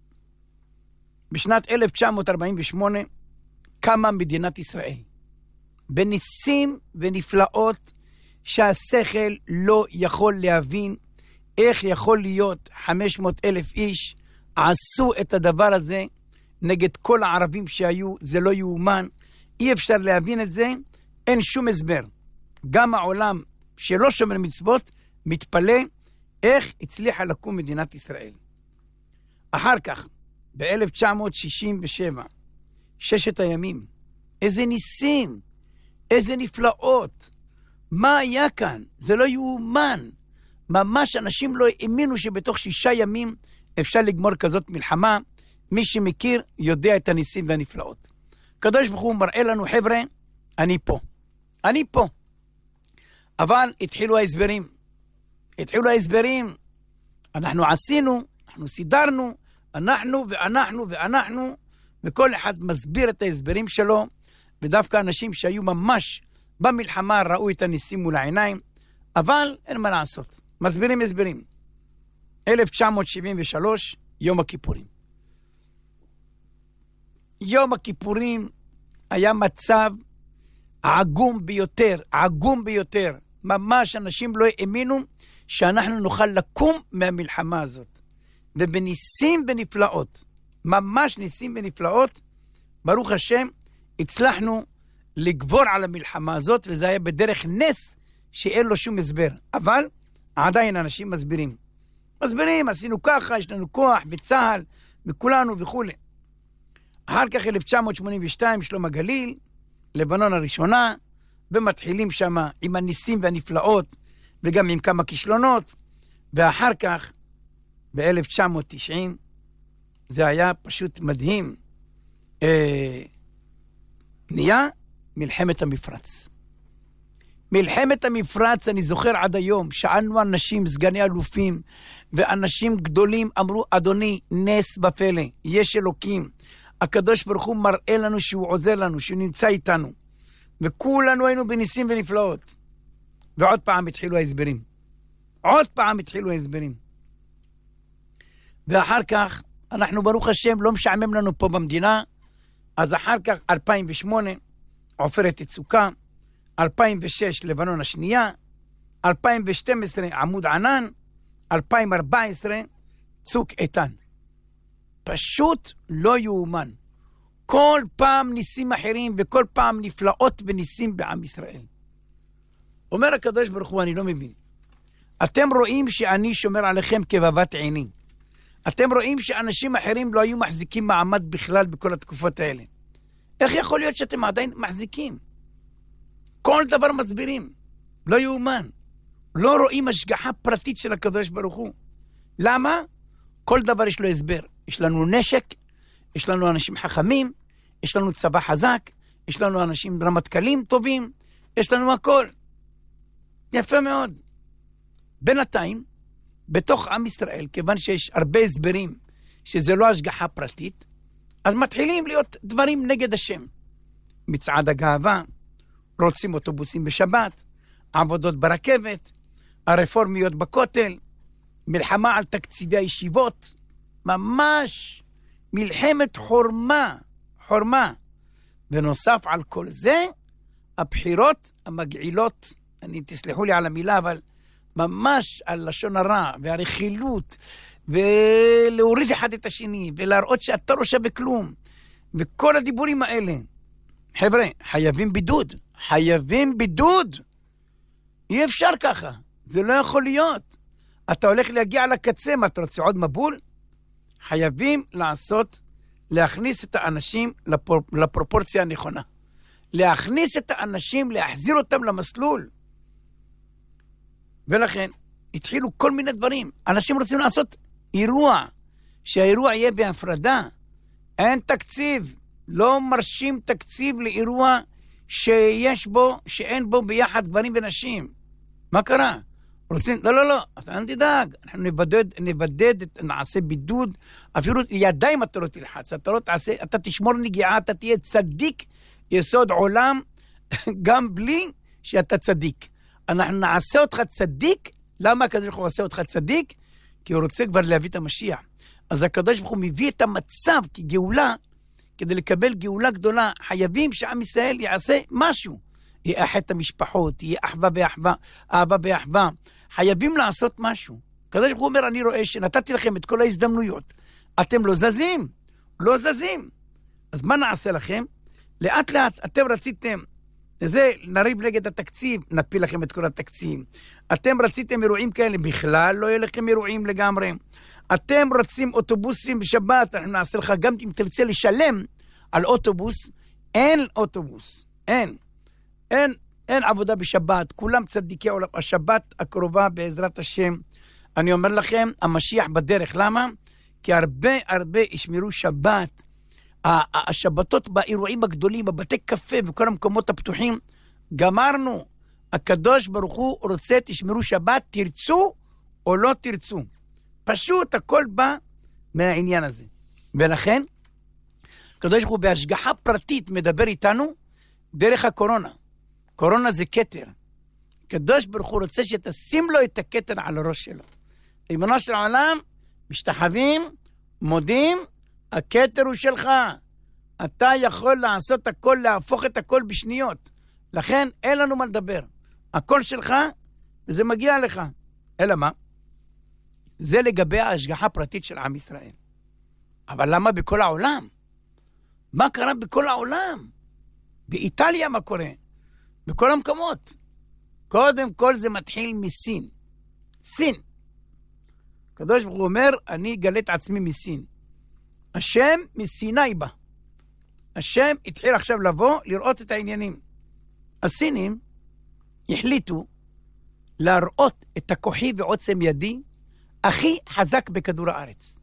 בשנת אלף תשע מאות ארבעים ושמונה קמה מדינת ישראל. בניסים ונפלאות שהשכל לא יכול להבין איך יכול להיות חמש מאות אלף איש עשו את הדבר הזה נגד כל הערבים שהיו. זה לא יאומן, אי אפשר להבין את זה, אין שום הסבר. גם העולם שלא שומר מצוות מתפלא איך הצליחה לקום מדינת ישראל. אחר כך, ב-אלף תשע מאות שישים ושבע, ששת הימים, איזה ניסים, איזה נפלאות, מה היה כאן? זה לא יאומן. ממש אנשים לא האמינו שבתוך שישה ימים אפשר לגמור כזאת מלחמה. מי שמכיר יודע את הניסים והנפלאות. הקדוש ברוך הוא מראה לנו, חבר'ה, אני פה. אני פה. אבל התחילו ההסברים. התחילו ההסברים. אנחנו עשינו, אנחנו סידרנו, אנחנו ואנחנו ואנחנו, וכל אחד מסביר את ההסברים שלו, ודווקא אנשים שהיו ממש במלחמה ראו את הניסים מול העיניים, אבל אין מה לעשות. מסבירים הסברים. אלף תשע מאות שבעים ושלוש, יום הכיפורים. יום הכיפורים היה מצב עגום ביותר, עגום ביותר. ממש אנשים לא האמינו שאנחנו נוכל לקום מהמלחמה הזאת. ובניסים ונפלאות, ממש ניסים ונפלאות, ברוך השם, הצלחנו לגבור על המלחמה הזאת, וזה היה בדרך נס שאין לו שום הסבר. אבל עדיין אנשים מסבירים. מסבירים, עשינו ככה, יש לנו כוח בצהל, מכולנו וכו'. אחר כך אלף תשע מאות שמונים ושתיים, שלום הגליל, לבנון הראשונה, ומתחילים שם עם הניסים והנפלאות, וגם עם כמה כישלונות, ואחר כך, ב-אלף תשע מאות תשעים, זה היה פשוט מדהים. אה, נהיה מלחמת המפרץ. מלחמת המפרץ, אני זוכר עד היום, שאלנו אנשים, סגני אלופים, ואנשים גדולים אמרו, אדוני, נס בפלא, יש אלוקים. הקדוש ברוך הוא מראה לנו שהוא עוזר לנו, שהוא נמצא איתנו. וכולנו היינו בניסים ונפלאות. ועוד פעם התחילו ההסברים. עוד פעם התחילו ההסברים. ואחר כך, אנחנו ברוך השם, לא משעמם לנו פה במדינה, אז אחר כך, אלפיים ושמונה, עופרת יצוקה, אלפיים ושש, לבנון השנייה, אלפיים ושתים עשרה, עמוד ענן, אלפיים וארבע עשרה, צוק איתן. פשוט לא יאומן. כל פעם ניסים אחרים, וכל פעם נפלאות וניסים בעם ישראל. אומר הקדוש ברוך הוא, אני לא מבין. אתם רואים שאני שומר עליכם כבבת עיני. אתם רואים שאנשים אחרים לא היו מחזיקים מעמד בכלל בכל התקופות האלה. איך יכול להיות שאתם עדיין מחזיקים? כל דבר מסבירים. לא יאומן. לא רואים השגחה פרטית של הקדוש ברוך הוא. למה? כל דבר יש לו הסבר. יש לנו נשק, יש לנו אנשים חכמים, יש לנו צבא חזק, יש לנו אנשים רמטכ"לים טובים, יש לנו הכל. יפה מאוד. בינתיים, בתוך עם ישראל, כיוון שיש הרבה הסברים שזה לא השגחה פרטית, אז מתחילים להיות דברים נגד השם. מצעד הגאווה, רוצים אוטובוסים בשבת, עבודות ברכבת, הרפורמיות בכותל, מלחמה על תקציבי הישיבות, ממש מלחמת חורמה, חורמה. ונוסף על כל זה, הבחירות המגעילות, אני תסלחו לי על המילה, אבל ממש על לשון הרע והרכילות, ולהוריד אחד את השני, ולהראות שאתה לא שווה בכלום, וכל הדיבורים האלה. חבר'ה, חייבים בידוד, חייבים בידוד. אי אפשר ככה, זה לא יכול להיות. אתה הולך להגיע לקצה, מה אתה רוצה עוד מבול? חייבים לעשות, להכניס את האנשים לפור, לפרופורציה הנכונה. להכניס את האנשים, להחזיר אותם למסלול. ולכן, התחילו כל מיני דברים. אנשים רוצים לעשות אירוע, שהאירוע יהיה בהפרדה. אין תקציב, לא מרשים תקציב לאירוע שיש בו, שאין בו ביחד גברים ונשים. מה קרה? רוצים, לא, לא, לא, אתה אל תדאג, אנחנו נבדד, נבדד, נעשה בידוד, אפילו ידיים אתה לא תלחץ, אתה לא תעשה, אתה תשמור נגיעה, אתה תהיה צדיק, יסוד עולם, גם בלי שאתה צדיק. אנחנו נעשה אותך צדיק, למה הקדוש ברוך הוא עושה אותך צדיק? כי הוא רוצה כבר להביא את המשיח. אז הקדוש ברוך הוא מביא את המצב כגאולה, כדי לקבל גאולה גדולה, חייבים שעם ישראל יעשה משהו. יאחד את המשפחות, יהיה אחווה ואחווה, אהבה ואחווה. חייבים לעשות משהו. הקדוש ברוך הוא אומר, אני רואה שנתתי לכם את כל ההזדמנויות. אתם לא זזים, לא זזים. אז מה נעשה לכם? לאט לאט, אתם רציתם, זה נריב נגד התקציב, נפיל לכם את כל התקציב. אתם רציתם אירועים כאלה, בכלל לא יהיה לכם אירועים לגמרי. אתם רצים אוטובוסים בשבת, אנחנו נעשה לך גם אם תרצה לשלם על אוטובוס, אין אוטובוס, אין. אין, אין עבודה בשבת, כולם צדיקי עולם. השבת הקרובה בעזרת השם, אני אומר לכם, המשיח בדרך. למה? כי הרבה הרבה ישמרו שבת. השבתות באירועים הגדולים, בבתי קפה וכל המקומות הפתוחים, גמרנו. הקדוש ברוך הוא רוצה תשמרו שבת, תרצו או לא תרצו. פשוט הכל בא מהעניין הזה. ולכן, הקדוש ברוך הוא בהשגחה פרטית מדבר איתנו דרך הקורונה. קורונה זה כתר. הקדוש ברוך הוא רוצה שתשים לו את הכתר על הראש שלו. ריבונו של העולם, משתחווים, מודים, הכתר הוא שלך. אתה יכול לעשות הכל, להפוך את הכל בשניות. לכן אין לנו מה לדבר. הכל שלך, וזה מגיע לך. אלא מה? זה לגבי ההשגחה הפרטית של עם ישראל. אבל למה בכל העולם? מה קרה בכל העולם? באיטליה מה קורה? בכל המקומות. קודם כל זה מתחיל מסין. סין. הקדוש ברוך הוא אומר, אני אגלה את עצמי מסין. השם מסיני בא. השם התחיל עכשיו לבוא לראות את העניינים. הסינים החליטו להראות את הכוחי ועוצם ידי הכי חזק בכדור הארץ.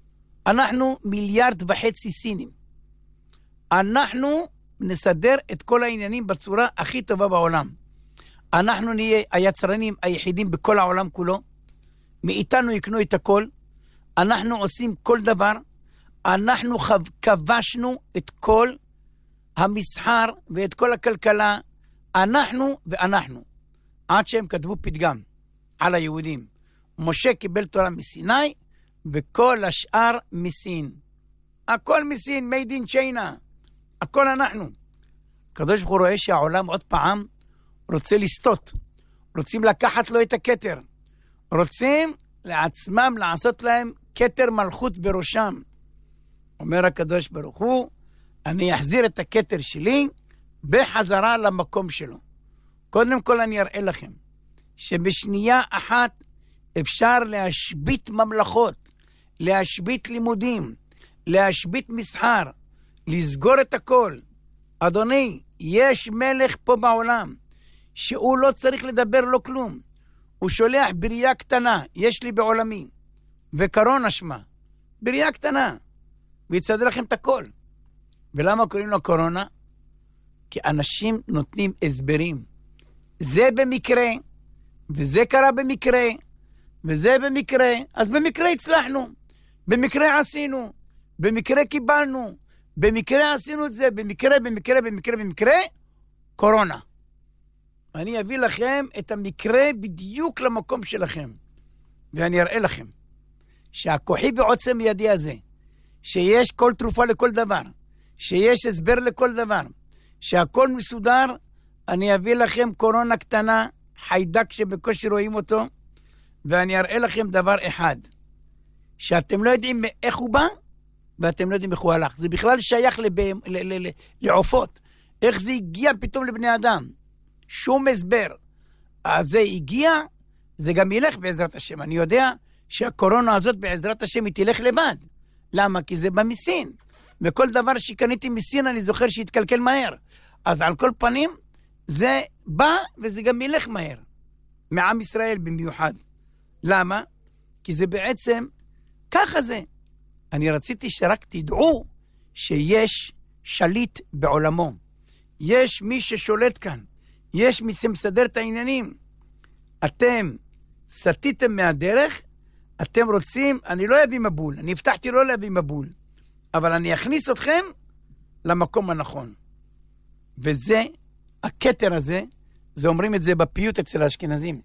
אנחנו מיליארד וחצי סינים. אנחנו נסדר את כל העניינים בצורה הכי טובה בעולם. אנחנו נהיה היצרנים היחידים בכל העולם כולו, מאיתנו יקנו את הכל, אנחנו עושים כל דבר, אנחנו כבשנו את כל המסחר ואת כל הכלכלה, אנחנו ואנחנו, עד שהם כתבו פתגם על היהודים. משה קיבל תורה מסיני, וכל השאר מסין. הכל מסין, made in China. הכל אנחנו. הקדוש ברוך הוא רואה שהעולם עוד פעם רוצה לסטות. רוצים לקחת לו את הכתר. רוצים לעצמם לעשות להם כתר מלכות בראשם. אומר הקדוש ברוך הוא, אני אחזיר את הכתר שלי בחזרה למקום שלו. קודם כל אני אראה לכם שבשנייה אחת אפשר להשבית ממלכות, להשבית לימודים, להשבית מסחר, לסגור את הכל. אדוני, יש מלך פה בעולם שהוא לא צריך לדבר לו כלום. הוא שולח בריאה קטנה, יש לי בעולמי, וקורונה שמה, בריאה קטנה, ויצד לכם את הכל. ולמה קוראים לו קורונה? כי אנשים נותנים הסברים. זה במקרה, וזה קרה במקרה, וזה במקרה, אז במקרה הצלחנו, במקרה עשינו, במקרה קיבלנו, במקרה עשינו את זה, במקרה, במקרה, במקרה, במקרה, קורונה. אני אביא לכם את המקרה בדיוק למקום שלכם, ואני אראה לכם שהכוחי בעוצם ידי הזה, שיש כל תרופה לכל דבר, שיש הסבר לכל דבר, שהכל מסודר, אני אביא לכם קורונה קטנה, חיידק שבקושי רואים אותו, ואני אראה לכם דבר אחד, שאתם לא יודעים איך הוא בא, ואתם לא יודעים איך הוא הלך. זה בכלל שייך לבהם, ל- ל- ל- לעופות. איך זה הגיע פתאום לבני אדם? שום הסבר. אז זה הגיע, זה גם ילך בעזרת השם. אני יודע שהקורונה הזאת בעזרת השם היא תלך לבד. למה? כי זה בא מסין. וכל דבר שקניתי מסין אני זוכר שהתקלקל מהר. אז על כל פנים, זה בא וזה גם ילך מהר. מעם ישראל במיוחד. למה? כי זה בעצם, ככה זה. אני רציתי שרק תדעו שיש שליט בעולמו. יש מי ששולט כאן. יש מי שמסדר את העניינים. אתם סטיתם מהדרך, אתם רוצים, אני לא אביא מבול, אני הבטחתי לא להביא מבול, אבל אני אכניס אתכם למקום הנכון. וזה, הכתר הזה, זה אומרים את זה בפיוט אצל האשכנזים.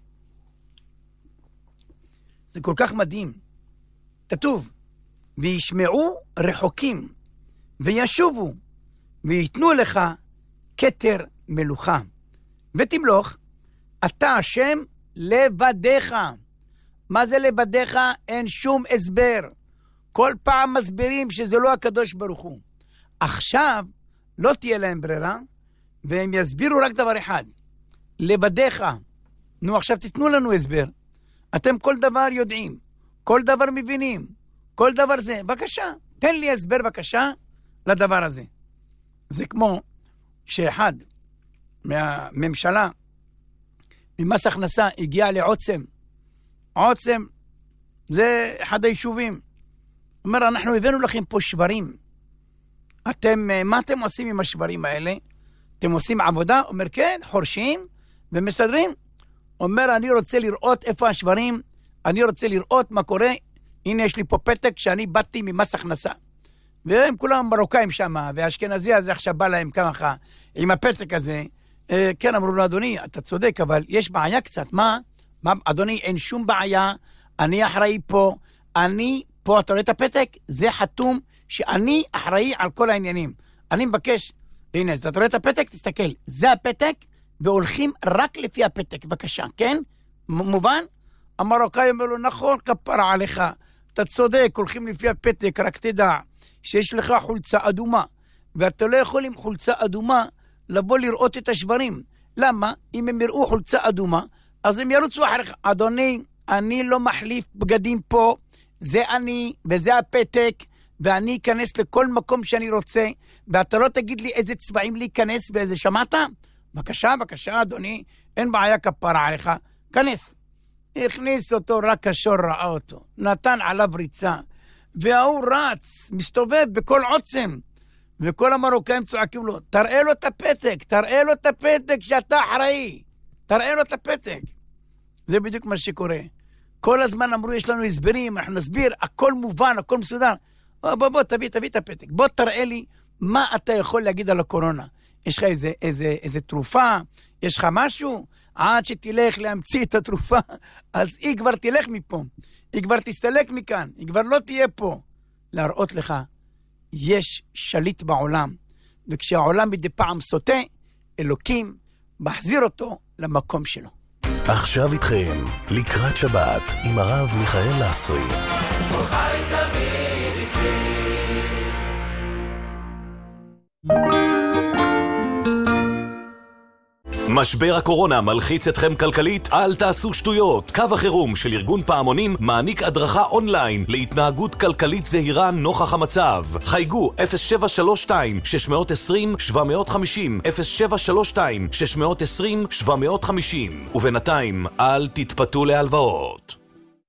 זה כל כך מדהים. כתוב, וישמעו רחוקים, וישובו, ויתנו לך כתר מלוכה. ותמלוך, אתה השם לבדך. מה זה לבדך? אין שום הסבר. כל פעם מסבירים שזה לא הקדוש ברוך הוא. עכשיו לא תהיה להם ברירה, והם יסבירו רק דבר אחד. לבדך. נו, עכשיו תתנו לנו הסבר. אתם כל דבר יודעים, כל דבר מבינים, כל דבר זה. בבקשה, תן לי הסבר בבקשה לדבר הזה. זה כמו שאחד מהממשלה, ממס הכנסה, הגיע לעוצם. עוצם, זה אחד היישובים. אומר, אנחנו הבאנו לכם פה שברים. אתם, מה אתם עושים עם השברים האלה? אתם עושים עבודה? אומר, כן, חורשים ומסדרים. אומר, אני רוצה לראות איפה השברים, אני רוצה לראות מה קורה. הנה, יש לי פה פתק שאני באתי ממס הכנסה. והם כולם מרוקאים שם, והאשכנזי הזה עכשיו בא להם ככה, עם הפתק הזה. אה, כן, אמרו לו, אדוני, אתה צודק, אבל יש בעיה קצת. מה? מה? אדוני, אין שום בעיה, אני אחראי פה, אני פה, אתה רואה את הפתק? זה חתום שאני אחראי על כל העניינים. אני מבקש, הנה, אתה רואה את הפתק? תסתכל, זה הפתק, והולכים רק לפי הפתק, בבקשה, כן? מובן? המרוקאי אומר לו, נכון, כפרה עליך, אתה צודק, הולכים לפי הפתק, רק תדע שיש לך חולצה אדומה, ואתה לא יכול עם חולצה אדומה לבוא לראות את השברים. למה? אם הם יראו חולצה אדומה, אז הם ירוצו אחריך. אדוני, אני לא מחליף בגדים פה, זה אני, וזה הפתק, ואני אכנס לכל מקום שאני רוצה, ואתה לא תגיד לי איזה צבעים להיכנס ואיזה, שמעת? בבקשה, בבקשה, אדוני, אין בעיה כפרה עליך, כנס. הכניס אותו, רק השור ראה אותו, נתן עליו ריצה, והוא רץ, מסתובב בכל עוצם, וכל המרוקאים צועקים לו, תראה לו את הפתק, תראה לו את הפתק שאתה אחראי. תראה לו את הפתק. זה בדיוק מה שקורה. כל הזמן אמרו, יש לנו הסברים, אנחנו נסביר, הכל מובן, הכל מסודר. בוא, בוא, בוא, תביא, תביא את הפתק. בוא תראה לי מה אתה יכול להגיד על הקורונה. יש לך איזה, איזה, איזה תרופה? יש לך משהו? עד שתלך להמציא את התרופה, אז היא כבר תלך מפה. היא כבר תסתלק מכאן. היא כבר לא תהיה פה. להראות לך, יש שליט בעולם. וכשהעולם מדי פעם סוטה, אלוקים מחזיר אותו למקום שלו. עכשיו איתכם, לקראת שבת, עם הרב מיכאל לסרי. חי תמיד איתי. משבר הקורונה מלחיץ אתכם כלכלית? אל תעשו שטויות. קו החירום של ארגון פעמונים מעניק הדרכה אונליין להתנהגות כלכלית זהירה נוכח המצב. חייגו אפס שבע שלוש שתיים שש עשרים שבע חמישים אפס שבע שלוש שתיים שש עשרים שבע חמישים ובינתיים אל תתפתו להלוואות.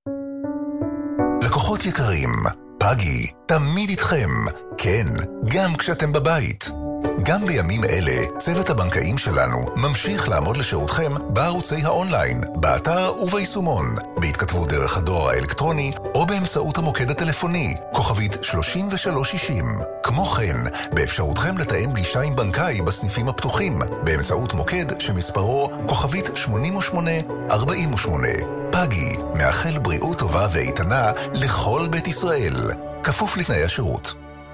לקוחות יקרים, פאגי תמיד איתכם. כן, גם כשאתם בבית. גם בימים אלה, צוות הבנקאים שלנו ממשיך לעמוד לשירותכם בערוצי האונליין, באתר וביישומון, בהתכתבות דרך הדואר האלקטרוני או באמצעות המוקד הטלפוני, כוכבית שלושים ושלוש שישים. כמו כן, באפשרותכם לתאם פגישה עם בנקאי בסניפים הפתוחים, באמצעות מוקד שמספרו כוכבית שמונים ושמונה ארבעים ושמונה. פאגי, מאחל בריאות טובה ואיתנה לכל בית ישראל. כפוף לתנאי השירות.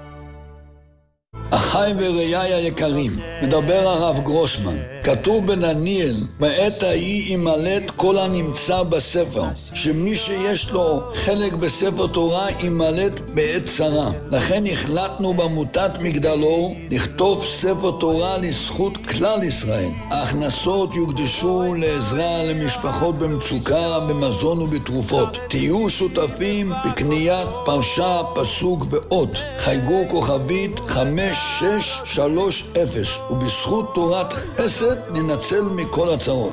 אחיי ורעיי היקרים, מדבר הרב גרוסמן. כתוב בדניאל, בעת ההיא ימלט כל הנמצא בספר, שמי שיש לו חלק בספר תורה ימלט בעת צרה. לכן החלטנו בעמותת מגדלור לכתוב ספר תורה לזכות כלל ישראל. ההכנסות יוקדשו לעזרה למשפחות במצוקה, במזון ובתרופות. תהיו שותפים בקניית פרשה, פסוק ואות. חייגו כוכבית חמש שש שלוש אפס, ובזכות תורת חסד ננצל מכל הצרות.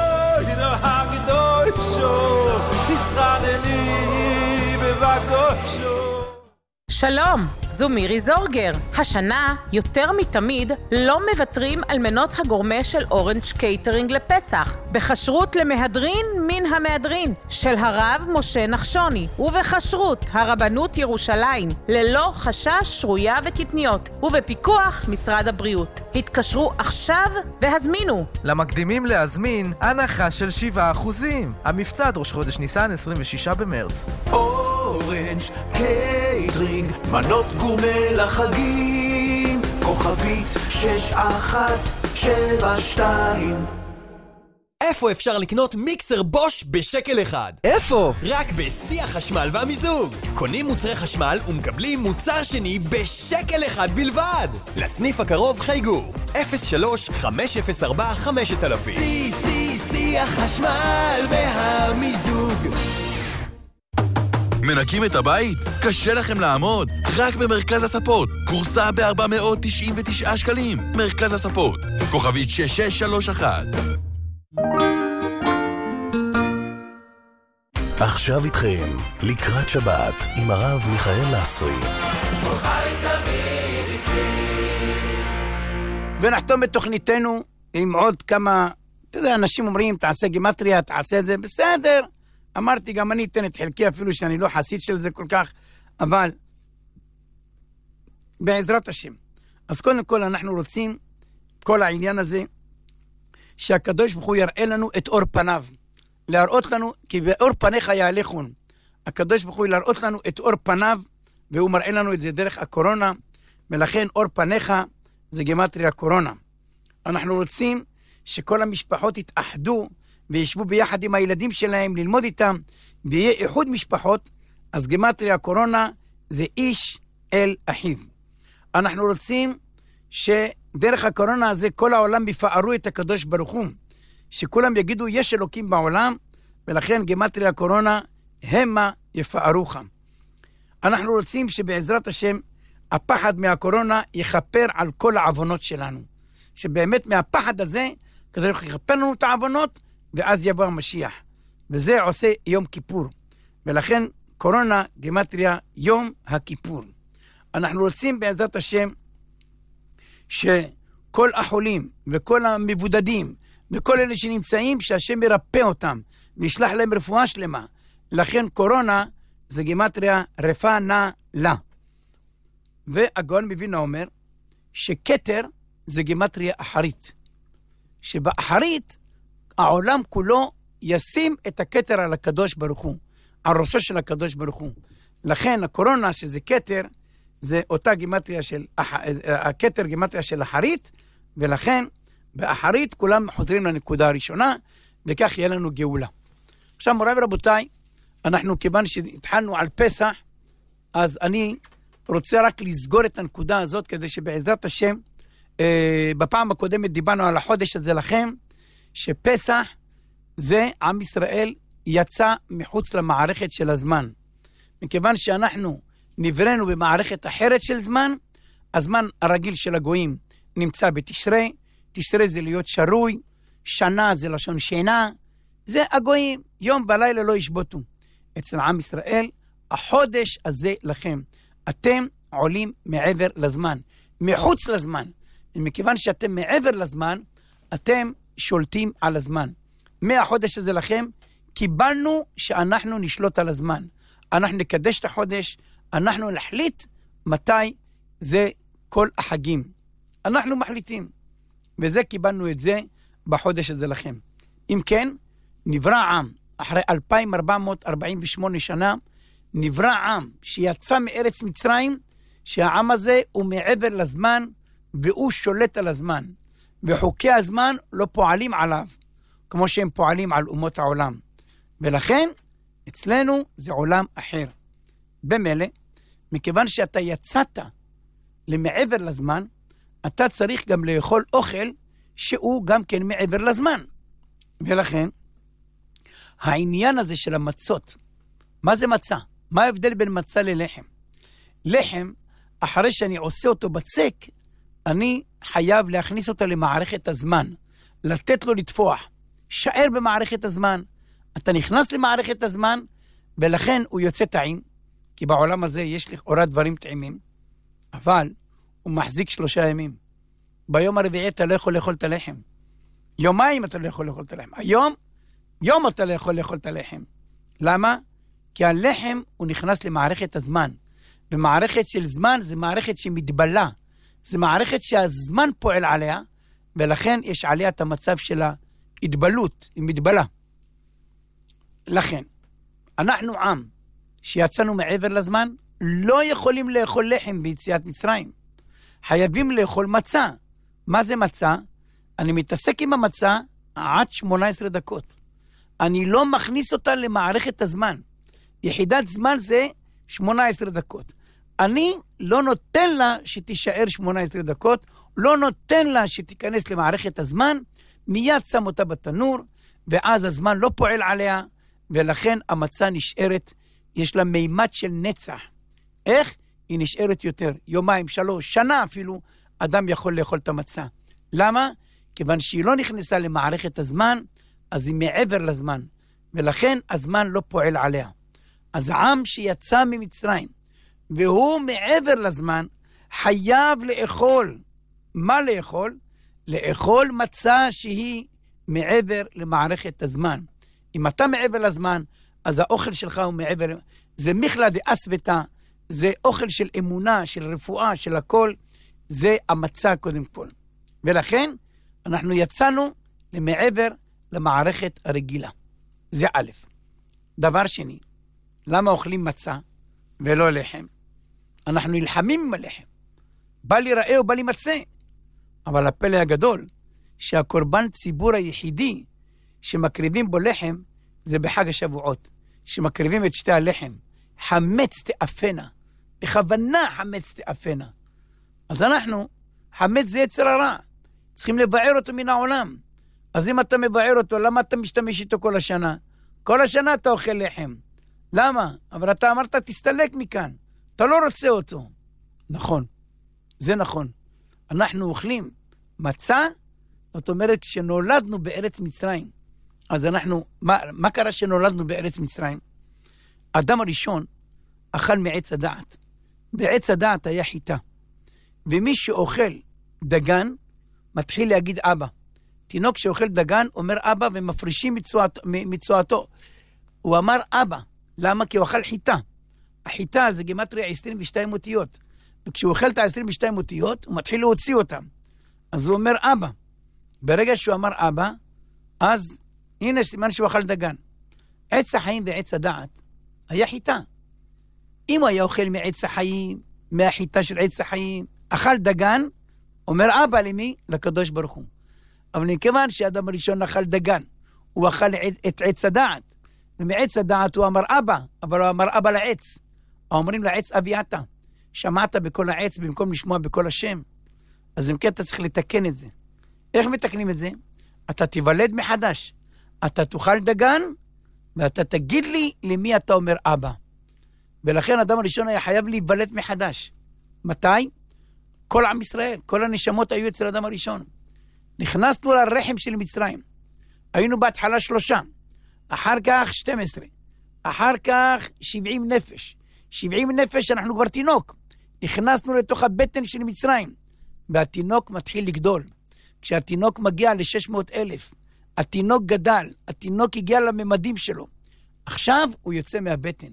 שלום, זו מירי זורגר. השנה, יותר מתמיד, לא מוותרים על מנות הגורמה של אורנג' קייטרינג לפסח. בכשרות למהדרין מן המהדרין של הרב משה נחשוני, ובכשרות הרבנות ירושלים, ללא חשש שרויה וקטניות, ובפיקוח משרד הבריאות. התקשרו עכשיו והזמינו. למקדימים להזמין, הנחה של שבעה אחוזים. המבצע עד ראש חודש ניסן, עשרים ושישה במרץ. אורנג' קייטרינג, מנות גורמה לחגים, כוכבית שש אחת שבע שתיים. איפה אפשר לקנות מיקסר בוש בשקל אחד? איפה? רק בשיא החשמל והמיזוג. קונים מוצרי חשמל ומקבלים מוצר שני בשקל אחד בלבד. לסניף הקרוב חייגו אפס שלוש חמש אפס ארבע חמש אלף. שיא שיא שיא החשמל והמיזוג. מנקים את הבית? קשה לכם לעמוד? רק במרכז הספות. קורסה ב-ארבע מאות תשעים ותשעה שקלים. מרכז הספות. כוכבית שש שש שלוש אחת. עכשיו איתכם, לקראת שבת, עם הרב מיכאל לסרי. חי תמיד איתי. ונחתום את תוכניתנו עם עוד כמה, אתה יודע, אנשים אומרים, תעשה גימטריה, תעשה זה, בסדר. אמרתי, גם אני אתן את חלקי, אפילו שאני לא חסיד של זה כל כך, אבל בעזרת השם. אז קודם כל אנחנו רוצים, כל העניין הזה, שהקדוש ברוך הוא יראה לנו את אור פניו. להראות לנו, כי באור פניך יהלכון. הקדוש ברוך הוא להראות לנו את אור פניו, והוא מראה לנו את זה דרך הקורונה, ולכן אור פניך זה גימטריה קורונה. אנחנו רוצים שכל המשפחות יתאחדו, וישבו ביחד עם הילדים שלהם, ללמוד איתם, ויהיה איחוד משפחות. אז גימטריה קורונה זה איש אל אחיו. אנחנו רוצים שדרך הקורונה הזה כל העולם יפארו את הקדוש ברוך הוא, שכולם יגידו יש אלוקים בעולם, ולכן גימטריה קורונה המה יפארוך. אנחנו רוצים שבעזרת השם הפחד מהקורונה יכפר על כל העוונות שלנו, שבאמת מהפחד הזה כדי יכפר לנו את העוונות, ואז יבוא המשיח. וזה עושה יום כיפור. ולכן קורונה גימטריה יום הכיפור. אנחנו רוצים בעזרת השם שכל החולים וכל המבודדים וכל אלה שנמצאים, שהשם ירפא אותם, וישלח להם רפואה שלמה. לכן קורונה זה גימטריה רפא נא לה. והגאון מווילנה אומר, שכתר זה גימטריה אחרית. שבאחרית, העולם כולו ישים את הכתר על הקדוש ברוך הוא, על ראשו של הקדוש ברוך הוא. לכן הקורונה, שזה כתר, זה אותה גימטריה של, הכתר גימטריה של אחרית, ולכן באחרית כולם חוזרים לנקודה הראשונה, וכך יהיה לנו גאולה. עכשיו מוריי ורבותיי, אנחנו כיוון שהתחלנו על פסח, אז אני רוצה רק לסגור את הנקודה הזאת, כדי שבעזרת השם, אה, בפעם הקודמת דיברנו על החודש הזה לכם, שפסח זה עם ישראל יצא מחוץ למערכת של הזמן. מכיוון שאנחנו נבראנו במערכת אחרת של זמן, הזמן הרגיל של הגויים נמצא בתשרי, תשרי זה להיות שרוי, שנה זה לשון שינה, זה הגויים, יום ולילה לא ישבותו. אצל עם ישראל, החודש הזה לכם. אתם עולים מעבר לזמן, מחוץ לזמן. ומכיוון שאתם מעבר לזמן, אתם שולטים על הזמן. מהחודש הזה לכם, קיבלנו שאנחנו נשלוט על הזמן. אנחנו נקדש את החודש, אנחנו נחליט מתי זה כל החגים. אנחנו מחליטים. וזה קיבלנו את זה בחודש הזה לכם. אם כן, נברא עם, אחרי אלפיים ארבע מאות ארבעים ושמונה שנה, נברא עם שיצא מארץ מצרים, שהעם הזה הוא מעבר לזמן, והוא שולט על הזמן. וחוקי הזמן לא פועלים עליו, כמו שהם פועלים על אומות העולם. ולכן, אצלנו זה עולם אחר. במילא, מכיוון שאתה יצאת למעבר לזמן, אתה צריך גם לאכול אוכל שהוא גם כן מעבר לזמן. ולכן, העניין הזה של המצות, מה זה מצה? מה ההבדל בין מצה ללחם? לחם, אחרי שאני עושה אותו בצק, אני חייב להכניס אותו למערכת הזמן, לתת לו לתפוח, שער במערכת הזמן. אתה נכנס למערכת הזמן, ולכן הוא יוצא טעים, כי בעולם הזה יש לכאורה דברים טעימים, אבל הוא מחזיק שלושה ימים. ביום הרביעי אתה לא יכול לאכול את הלחם. יומיים אתה לא יכול לאכול את הלחם. היום, יום אתה לא יכול לאכול את הלחם. למה? כי הלחם הוא נכנס למערכת הזמן. ומערכת של זמן זה מערכת שמתבלה. זה מערכת שהזמן פועל עליה, ולכן יש עליה את המצב של ההתבלות, היא מתבלה. לכן, אנחנו עם שיצאנו מעבר לזמן, לא יכולים לאכול לחם ביציאת מצרים. חייבים לאכול מצה. מה זה מצה? אני מתעסק עם המצה עד שמונה עשרה דקות. אני לא מכניס אותה למערכת הזמן. יחידת זמן זה שמונה עשרה דקות. אני לא נותן לה שתישאר שמונה עשרה דקות, לא נותן לה שתיכנס למערכת הזמן, מיד שם אותה בתנור, ואז הזמן לא פועל עליה, ולכן המצה נשארת, יש לה מימד של נצח. איך? היא נשארת יותר, יומיים, שלוש, שנה אפילו, אדם יכול לאכול את המצה. למה? כיוון שהיא לא נכנסה למערכת הזמן, אז היא מעבר לזמן, ולכן הזמן לא פועל עליה. אז העם שיצא ממצרים, והוא מעבר לזמן, חייב לאכול. מה לאכול? לאכול מצה שהיא מעבר למערכת הזמן. אם אתה מעבר לזמן, אז האוכל שלך הוא מעבר, זה מיכלה דאסוותה, זה אוכל של אמונה, של רפואה, של הכל, זה המצה קודם כל. ולכן, אנחנו יצאנו למעבר למערכת הרגילה. זה א'. דבר שני, למה אוכלים מצה ולא לחם? אנחנו נלחמים עם הלחם. בא לי ראה או בא לי מצה. אבל הפלא הגדול, שהקורבן ציבור היחידי שמקריבים בו לחם, זה בחג השבועות. שמקריבים את שתי הלחם. חמץ תאפנה. בכוונה חמץ תאפנה. אז אנחנו, חמץ זה יצר הרע. צריכים לבער אותו מן העולם. אז אם אתה מבער אותו, למה אתה משתמש איתו כל השנה? כל השנה אתה אוכל לחם. למה? אבל אתה אמרת, תסתלק מכאן. אתה לא רוצה אותו. נכון. זה נכון. אנחנו אוכלים מצה, זאת אומרת, כשנולדנו בארץ מצרים. אז אנחנו, מה, מה קרה שנולדנו בארץ מצרים? האדם הראשון אכל מעץ הדעת. בעץ הדעת היה חיטה. ומי שאוכל דגן, מתחיל להגיד אבא. תינוק שאוכל דגן, אומר אבא, ומפרישים מצואתו, מצואתו. הוא אמר אבא, למה? כי הוא אכל חיטה. החיטה זה גימטריה עשרים ושתיים אותיות. וכשהוא אוכל את ה-עשרים ושתיים אותיות, הוא מתחיל להוציא אותם. אז הוא אומר אבא. ברגע שהוא אמר אבא, אז הנה סימן שהוא אכל דגן. עץ החיים ועץ הדעת היה חיטה. אם הוא היה אוכל מעץ החיים, מהחיטה של עץ החיים, אכל דגן, אומר אבא למי? לקדוש ברוך הוא. אבל מכיוון שהאדם הראשון אכל דגן, הוא אכל את עץ הדעת, ומעץ הדעת הוא אמר אבא, אבל הוא אמר אבא לעץ. אומרים לעץ אבי אתה, שמעת בכל העץ במקום לשמוע בכל השם. אז אם כן אתה צריך לתקן את זה. איך מתקנים את זה? אתה תיוולד מחדש. אתה תאכל דגן, ואתה תגיד לי למי אתה אומר אבא. ולכן האדם הראשון היה חייב להיוולד מחדש. מתי? כל עם ישראל, כל הנשמות היו אצל האדם הראשון. נכנסנו לרחם של מצרים. היינו בהתחלה שלושה. אחר כך שתים עשרה. אחר כך שבעים נפש. שבעים נפש אנחנו כבר תינוק. נכנסנו לתוך הבטן של מצרים. והתינוק מתחיל לגדול. כשהתינוק מגיע ל-שש מאות אלף, התינוק גדל, התינוק הגיע לממדים שלו. עכשיו הוא יוצא מהבטן.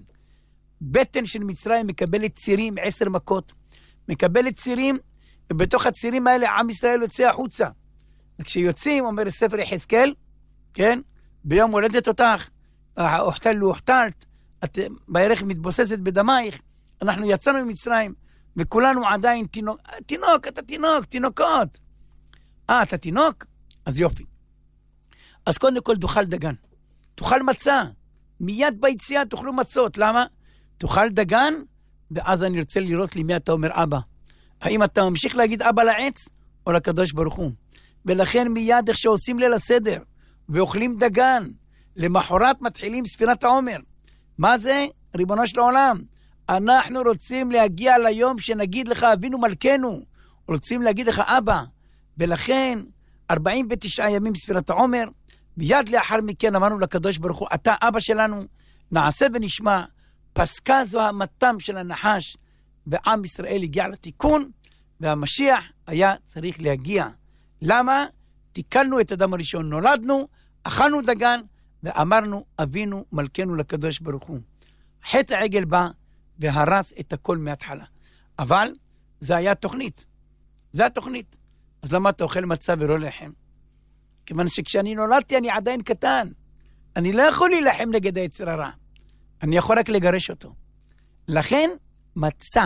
בטן של מצרים מקבלת צירים, עשר מכות. מקבלת צירים, ובתוך הצירים האלה עם ישראל יוצא החוצה. וכשיוצאים, אומר ספר יחזקאל, כן? ביום הולדת אותך, אוכתל לו אוכתלת, את בערך מתבוססת בדמייך, אנחנו יצאנו ממצרים, וכולנו עדיין תינוק, תינוק, אתה תינוק, תינוקות. אה, אתה תינוק? אז יופי. אז קודם כל תאכל דגן. תאכל מצה. מיד ביציאה תאכלו מצות. למה? תאכל דגן, ואז אני רוצה לראות לי מי אתה אומר אבא. האם אתה ממשיך להגיד אבא לעץ, או לקדוש ברוך הוא? ולכן מיד איך שעושים ליל הסדר, ואוכלים דגן, למחרת מתחילים ספירת העומר. מה זה? ריבונו של העולם. אנחנו רוצים להגיע ליום שנגיד לך אבינו מלכנו. רוצים להגיד לך אבא. ולכן ארבעים ותשעה ימים ספירת העומר, מיד לאחר מכן אמרנו לקדוש ברוך הוא, אתה אבא שלנו, נעשה ונשמע. פסקה זו המתם של הנחש, ועם ישראל הגיע לתיקון, והמשיח היה צריך להגיע. למה? תיקלנו את אדם הראשון, נולדנו, אכלנו דגן, ואמרנו אבינו מלכנו לקדוש ברוך הוא. חטא העגל בא והרס את הכל מההתחלה. אבל זה היה תוכנית. זה התוכנית. אז למה אתה אוכל מצה ולא לחם? כיוון שכשאני נולדתי אני עדיין קטן. אני לא יכול להילחם נגד היצר הרע. אני יכול רק לגרש אותו. לכן מצה.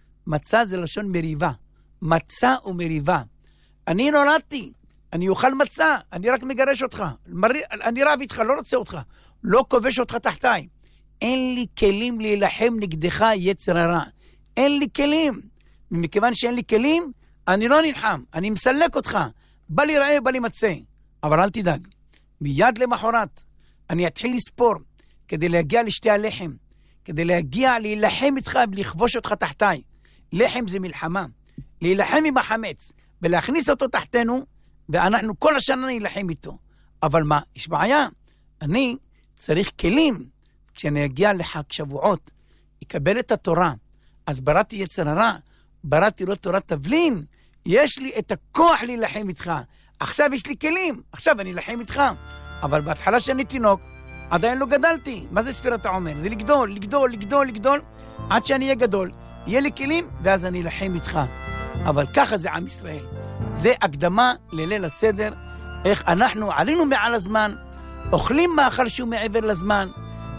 מצה זה לשון מריבה. מצה ומריבה. אני נולדתי. אני אוכל מצה. אני רק מגרש אותך. אני רב איתך, לא רוצה אותך. לא כובש אותך תחתיי. אין לי כלים להילחם נגדך יצר הרע. אין לי כלים. ומכיוון שאין לי כלים, אני לא נלחם. אני מסלק אותך. בא לי רעב, בא לי מצה. אבל אל תדאג. מיד למחרת, אני אתחיל לספור, כדי להגיע לשתי הלחם, כדי להגיע להילחם איתך ולכבוש אותך תחתיי. לחם זה מלחמה. להילחם עם החמץ, ולהכניס אותו תחתנו, ואנחנו כל השנה נילחם איתו. אבל מה? יש בעיה. אני צריך כלים. כשאני אגיע לחג שבועות, יקבל את התורה. אז בראתי יצר הרע, בראתי לו תורת תבלין, יש לי את הכוח להילחם איתך. עכשיו יש לי כלים, עכשיו אני אלחם איתך. אבל בהתחלה שאני תינוק, עדיין לא גדלתי. מה זה ספירת העומר? זה לגדול, לגדול, לגדול, לגדול, עד שאני אהיה גדול. יהיה לי כלים, ואז אני אלחם איתך. אבל ככה זה עם ישראל. זה הקדמה לליל הסדר, איך אנחנו עלינו מעל הזמן, אוכלים מאכל שהוא מעבר לזמן,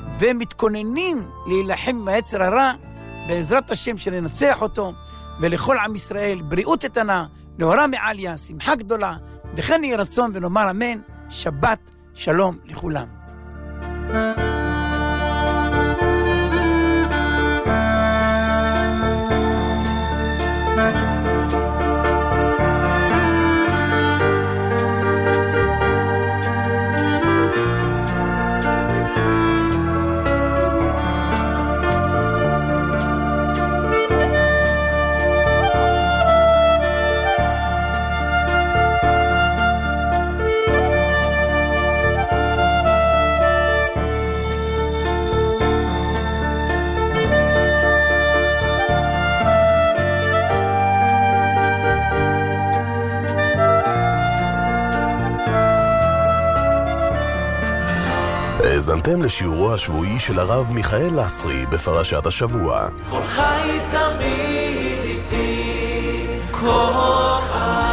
ומתכוננים להילחם עם היצר הרע, בעזרת השם שננצח אותו, ולכל עם ישראל בריאות איתנה, נאורה מעליה, שמחה גדולה, וכן יהיה רצון ונאמר אמן, שבת שלום לכולם. האזנתם לשיעורו השבועי של הרב מיכאל לסרי בפרשת השבוע. כל חי תמיד איתי, כל חי.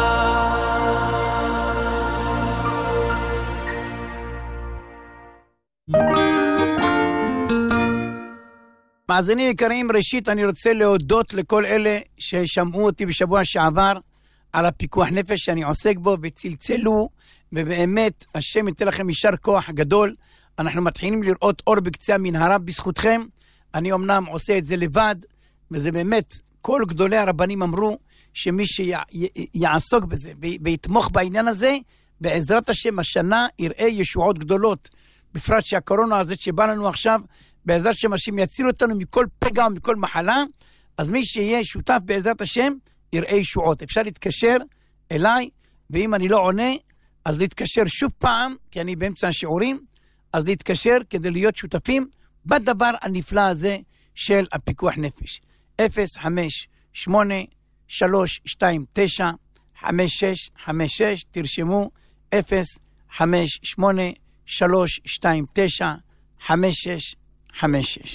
מאזינים יקרים, ראשית אני רוצה להודות לכל אלה ששמעו אותי בשבוע שעבר על הפיקוח נפש שאני עוסק בו וצלצלו, ובאמת השם ייתן לכם יישר כוח גדול. אנחנו מתחילים לראות אור בקצה המנהרה בזכותכם. אני אמנם עושה את זה לבד, וזה באמת, כל גדולי הרבנים אמרו שמי שיעסוק בזה ויתמוך בעניין הזה, בעזרת השם השנה יראה ישועות גדולות, בפרט שהקורונה הזאת שבא לנו עכשיו, בעזרת השם השם יציל אותנו מכל פגע ומכל מחלה. אז מי שיהיה שותף בעזרת השם יראה ישועות. אפשר להתקשר אליי, ואם אני לא עונה אז להתקשר שוב פעם, כי אני באמצע השיעורים, אז להתקשר כדי להיות שותפים בדבר הנפלא הזה של הפיקוח נפש. אפס חמש שמונה שלוש שתיים תשע חמש שש חמש שש, תרשמו אפס חמש שמונה שלוש שתיים תשע חמש שש חמש שש.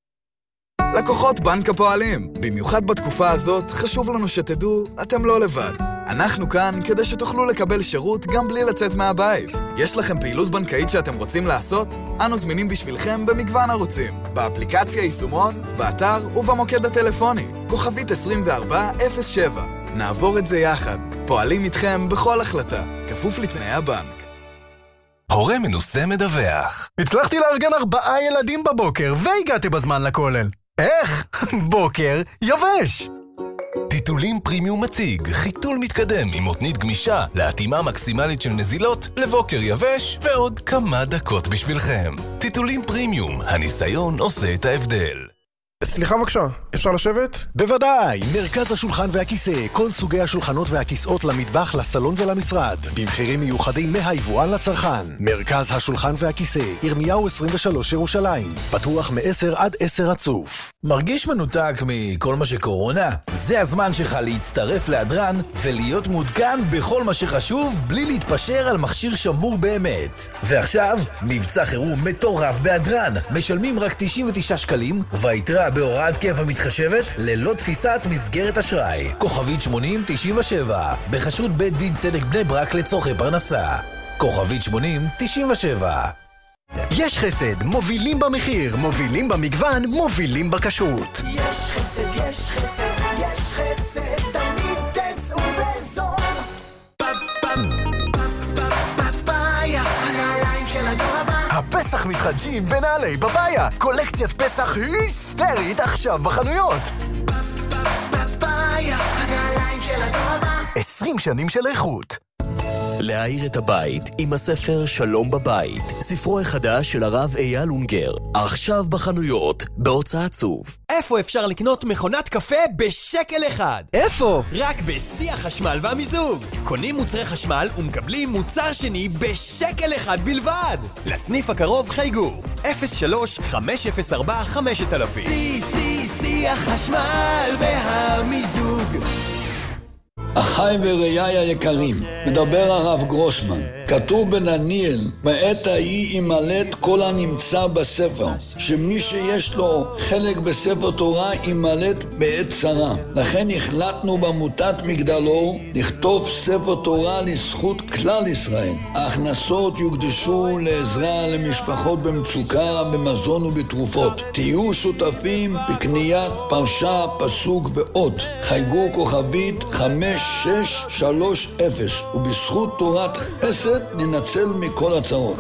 לקוחות בנק הפועלים, במיוחד בתקופה הזאת חשוב לנו שתדעו, אתם לא לבד. אנחנו כאן כדי שתוכלו לקבל שירות גם בלי לצאת מהבית. יש לכם פעילות בנקאית שאתם רוצים לעשות? אנו זמינים בשבילכם במגוון ערוצים, באפליקציה יישומון, באתר ובמוקד הטלפוני, כוכבית עשרים וארבע אפס שבע. נעבור את זה יחד, פועלים איתכם בכל החלטה, כפוף לתנאי הבנק. הורה מנוסה מדווח. הצלחתי לארגן ארבעה ילדים בבוקר והגעתי בזמן לכולל. איך? בוקר יבש. טיטולים פרימיום מציג חיתול מתקדם עם מותנית גמישה להתאמה מקסימלית של נזילות לבוקר יבש ועוד כמה דקות בשבילכם. טיטולים פרימיום, הניסיון עושה את ההבדל. סליחה בבקשה, אפשר לשבת? בוודאי, מרכז השולחן והכיסא, כל סוגי השולחנות והכיסאות למטבח, לסלון ולמשרד, במחירים מיוחדים מהיבואן לצרכן. מרכז השולחן והכיסא, ירמיהו עשרים ושלוש ירושלים, פתוח מ-עשר עד עשר רצוף. מרגיש מנותק מכל מה שקורונה? זה הזמן שלך להצטרף להדרן ולהיות מודכן בכל מה שחשוב בלי להתפשר על מכשיר שמור באמת. ועכשיו, מבצע חירום מטורף בהדרן, משלמים רק תשעים ותשעה שקלים והיתרה בהוראת קבע מתחשבת ללא תפיסת מסגרת אשראי. כוכבית שמונים תשעים ושבע, בחסות בית דין צדק בני ברק לצורכי פרנסה. כוכבית שמונים תשעים ושבע. יש חסד, מובילים במחיר, מובילים במגוון, מובילים בכשרות. יש חסד, יש חסד, יש חסד, תמיד תצאו בזול. פאפאיה, הנעליים של הדור הבא. הפסח מתחדשים בנעלי בבאיה, קולקציית פסח היסטרית עכשיו בחנויות. פאפאיה, הנעליים של הדור הבא. עשרים שנים של איכות. להאיר את הבית עם הספר שלום בבית, ספרו החדש של הרב אייל אונגר, עכשיו בחנויות, בהוצאת צוף. איפה אפשר לקנות מכונת קפה בשקל אחד? איפה? רק בשיא החשמל והמיזוג. קונים מוצרי חשמל ומקבלים מוצר שני בשקל אחד בלבד. לסניף הקרוב חייגו אפס שלוש חמש אפס ארבע חמש אלף. שיא, שיא, שיא החשמל והמיזוג. אחי וראיי היקרים, מדבר הרב גרוסמן. כתוב בדניאל, בעת ההיא ימלט כל הנמצא בספר, שמי שיש לו חלק בספר תורה ימלט בעת צרה. לכן החלטנו בעמותת מגדלור לכתוב ספר תורה לזכות כלל ישראל. ההכנסות יוקדשו לעזרה למשפחות במצוקה, במזון ובתרופות. תהיו שותפים בקניית פרשה, פסוק ועוד. חייגו כוכבית חמש שש שלוש אפס, ובזכות תורת חסד ננצל מכל הצרות.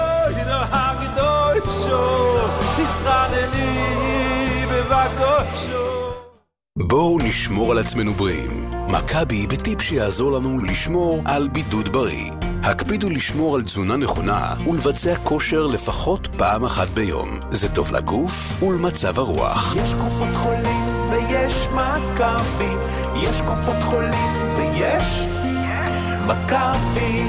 בואו נשמור על עצמנו בריאים. מכבי בטיפ שיעזור לנו לשמור על בידוד בריא. הקפידו לשמור על תזונה נכונה ולבצע כושר לפחות פעם אחת ביום. זה טוב לגוף ולמצב הרוח. יש קופות חולים ויש מכבי, יש קופות חולים ויש מכבי.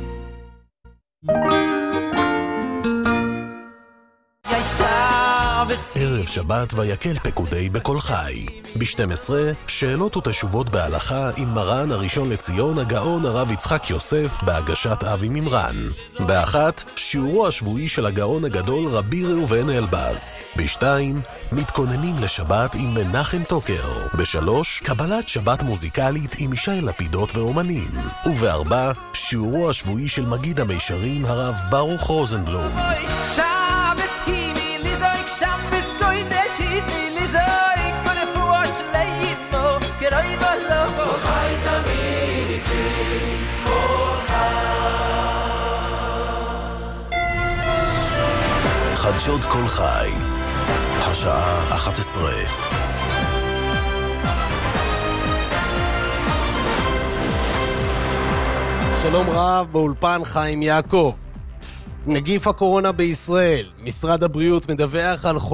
ישר ערב שבת ויקל פקודי בכל חי. ב-שתים עשרה, שאלות ותשובות בהלכה עם מרן הראשון לציון הגאון הרב יצחק יוסף בהגשת אבי ממרן. באחת, שיעורו השבועי של הגאון הגדול רבי ראובן אלבז. בשתיים, מתכוננים לשבת עם מנחם טוקר. בשלוש, קבלת שבת מוזיקלית עם ישי לפידות ואומנים. ובארבע, שיעורו השבועי של מגיד המישרים הרב ברוך רוזנבלום. חדשות כל חי, השעה אחת עשרה. שלום רב, באולפן חיים יעקב. נגיף הקורונה בישראל, משרד הבריאות מדווח על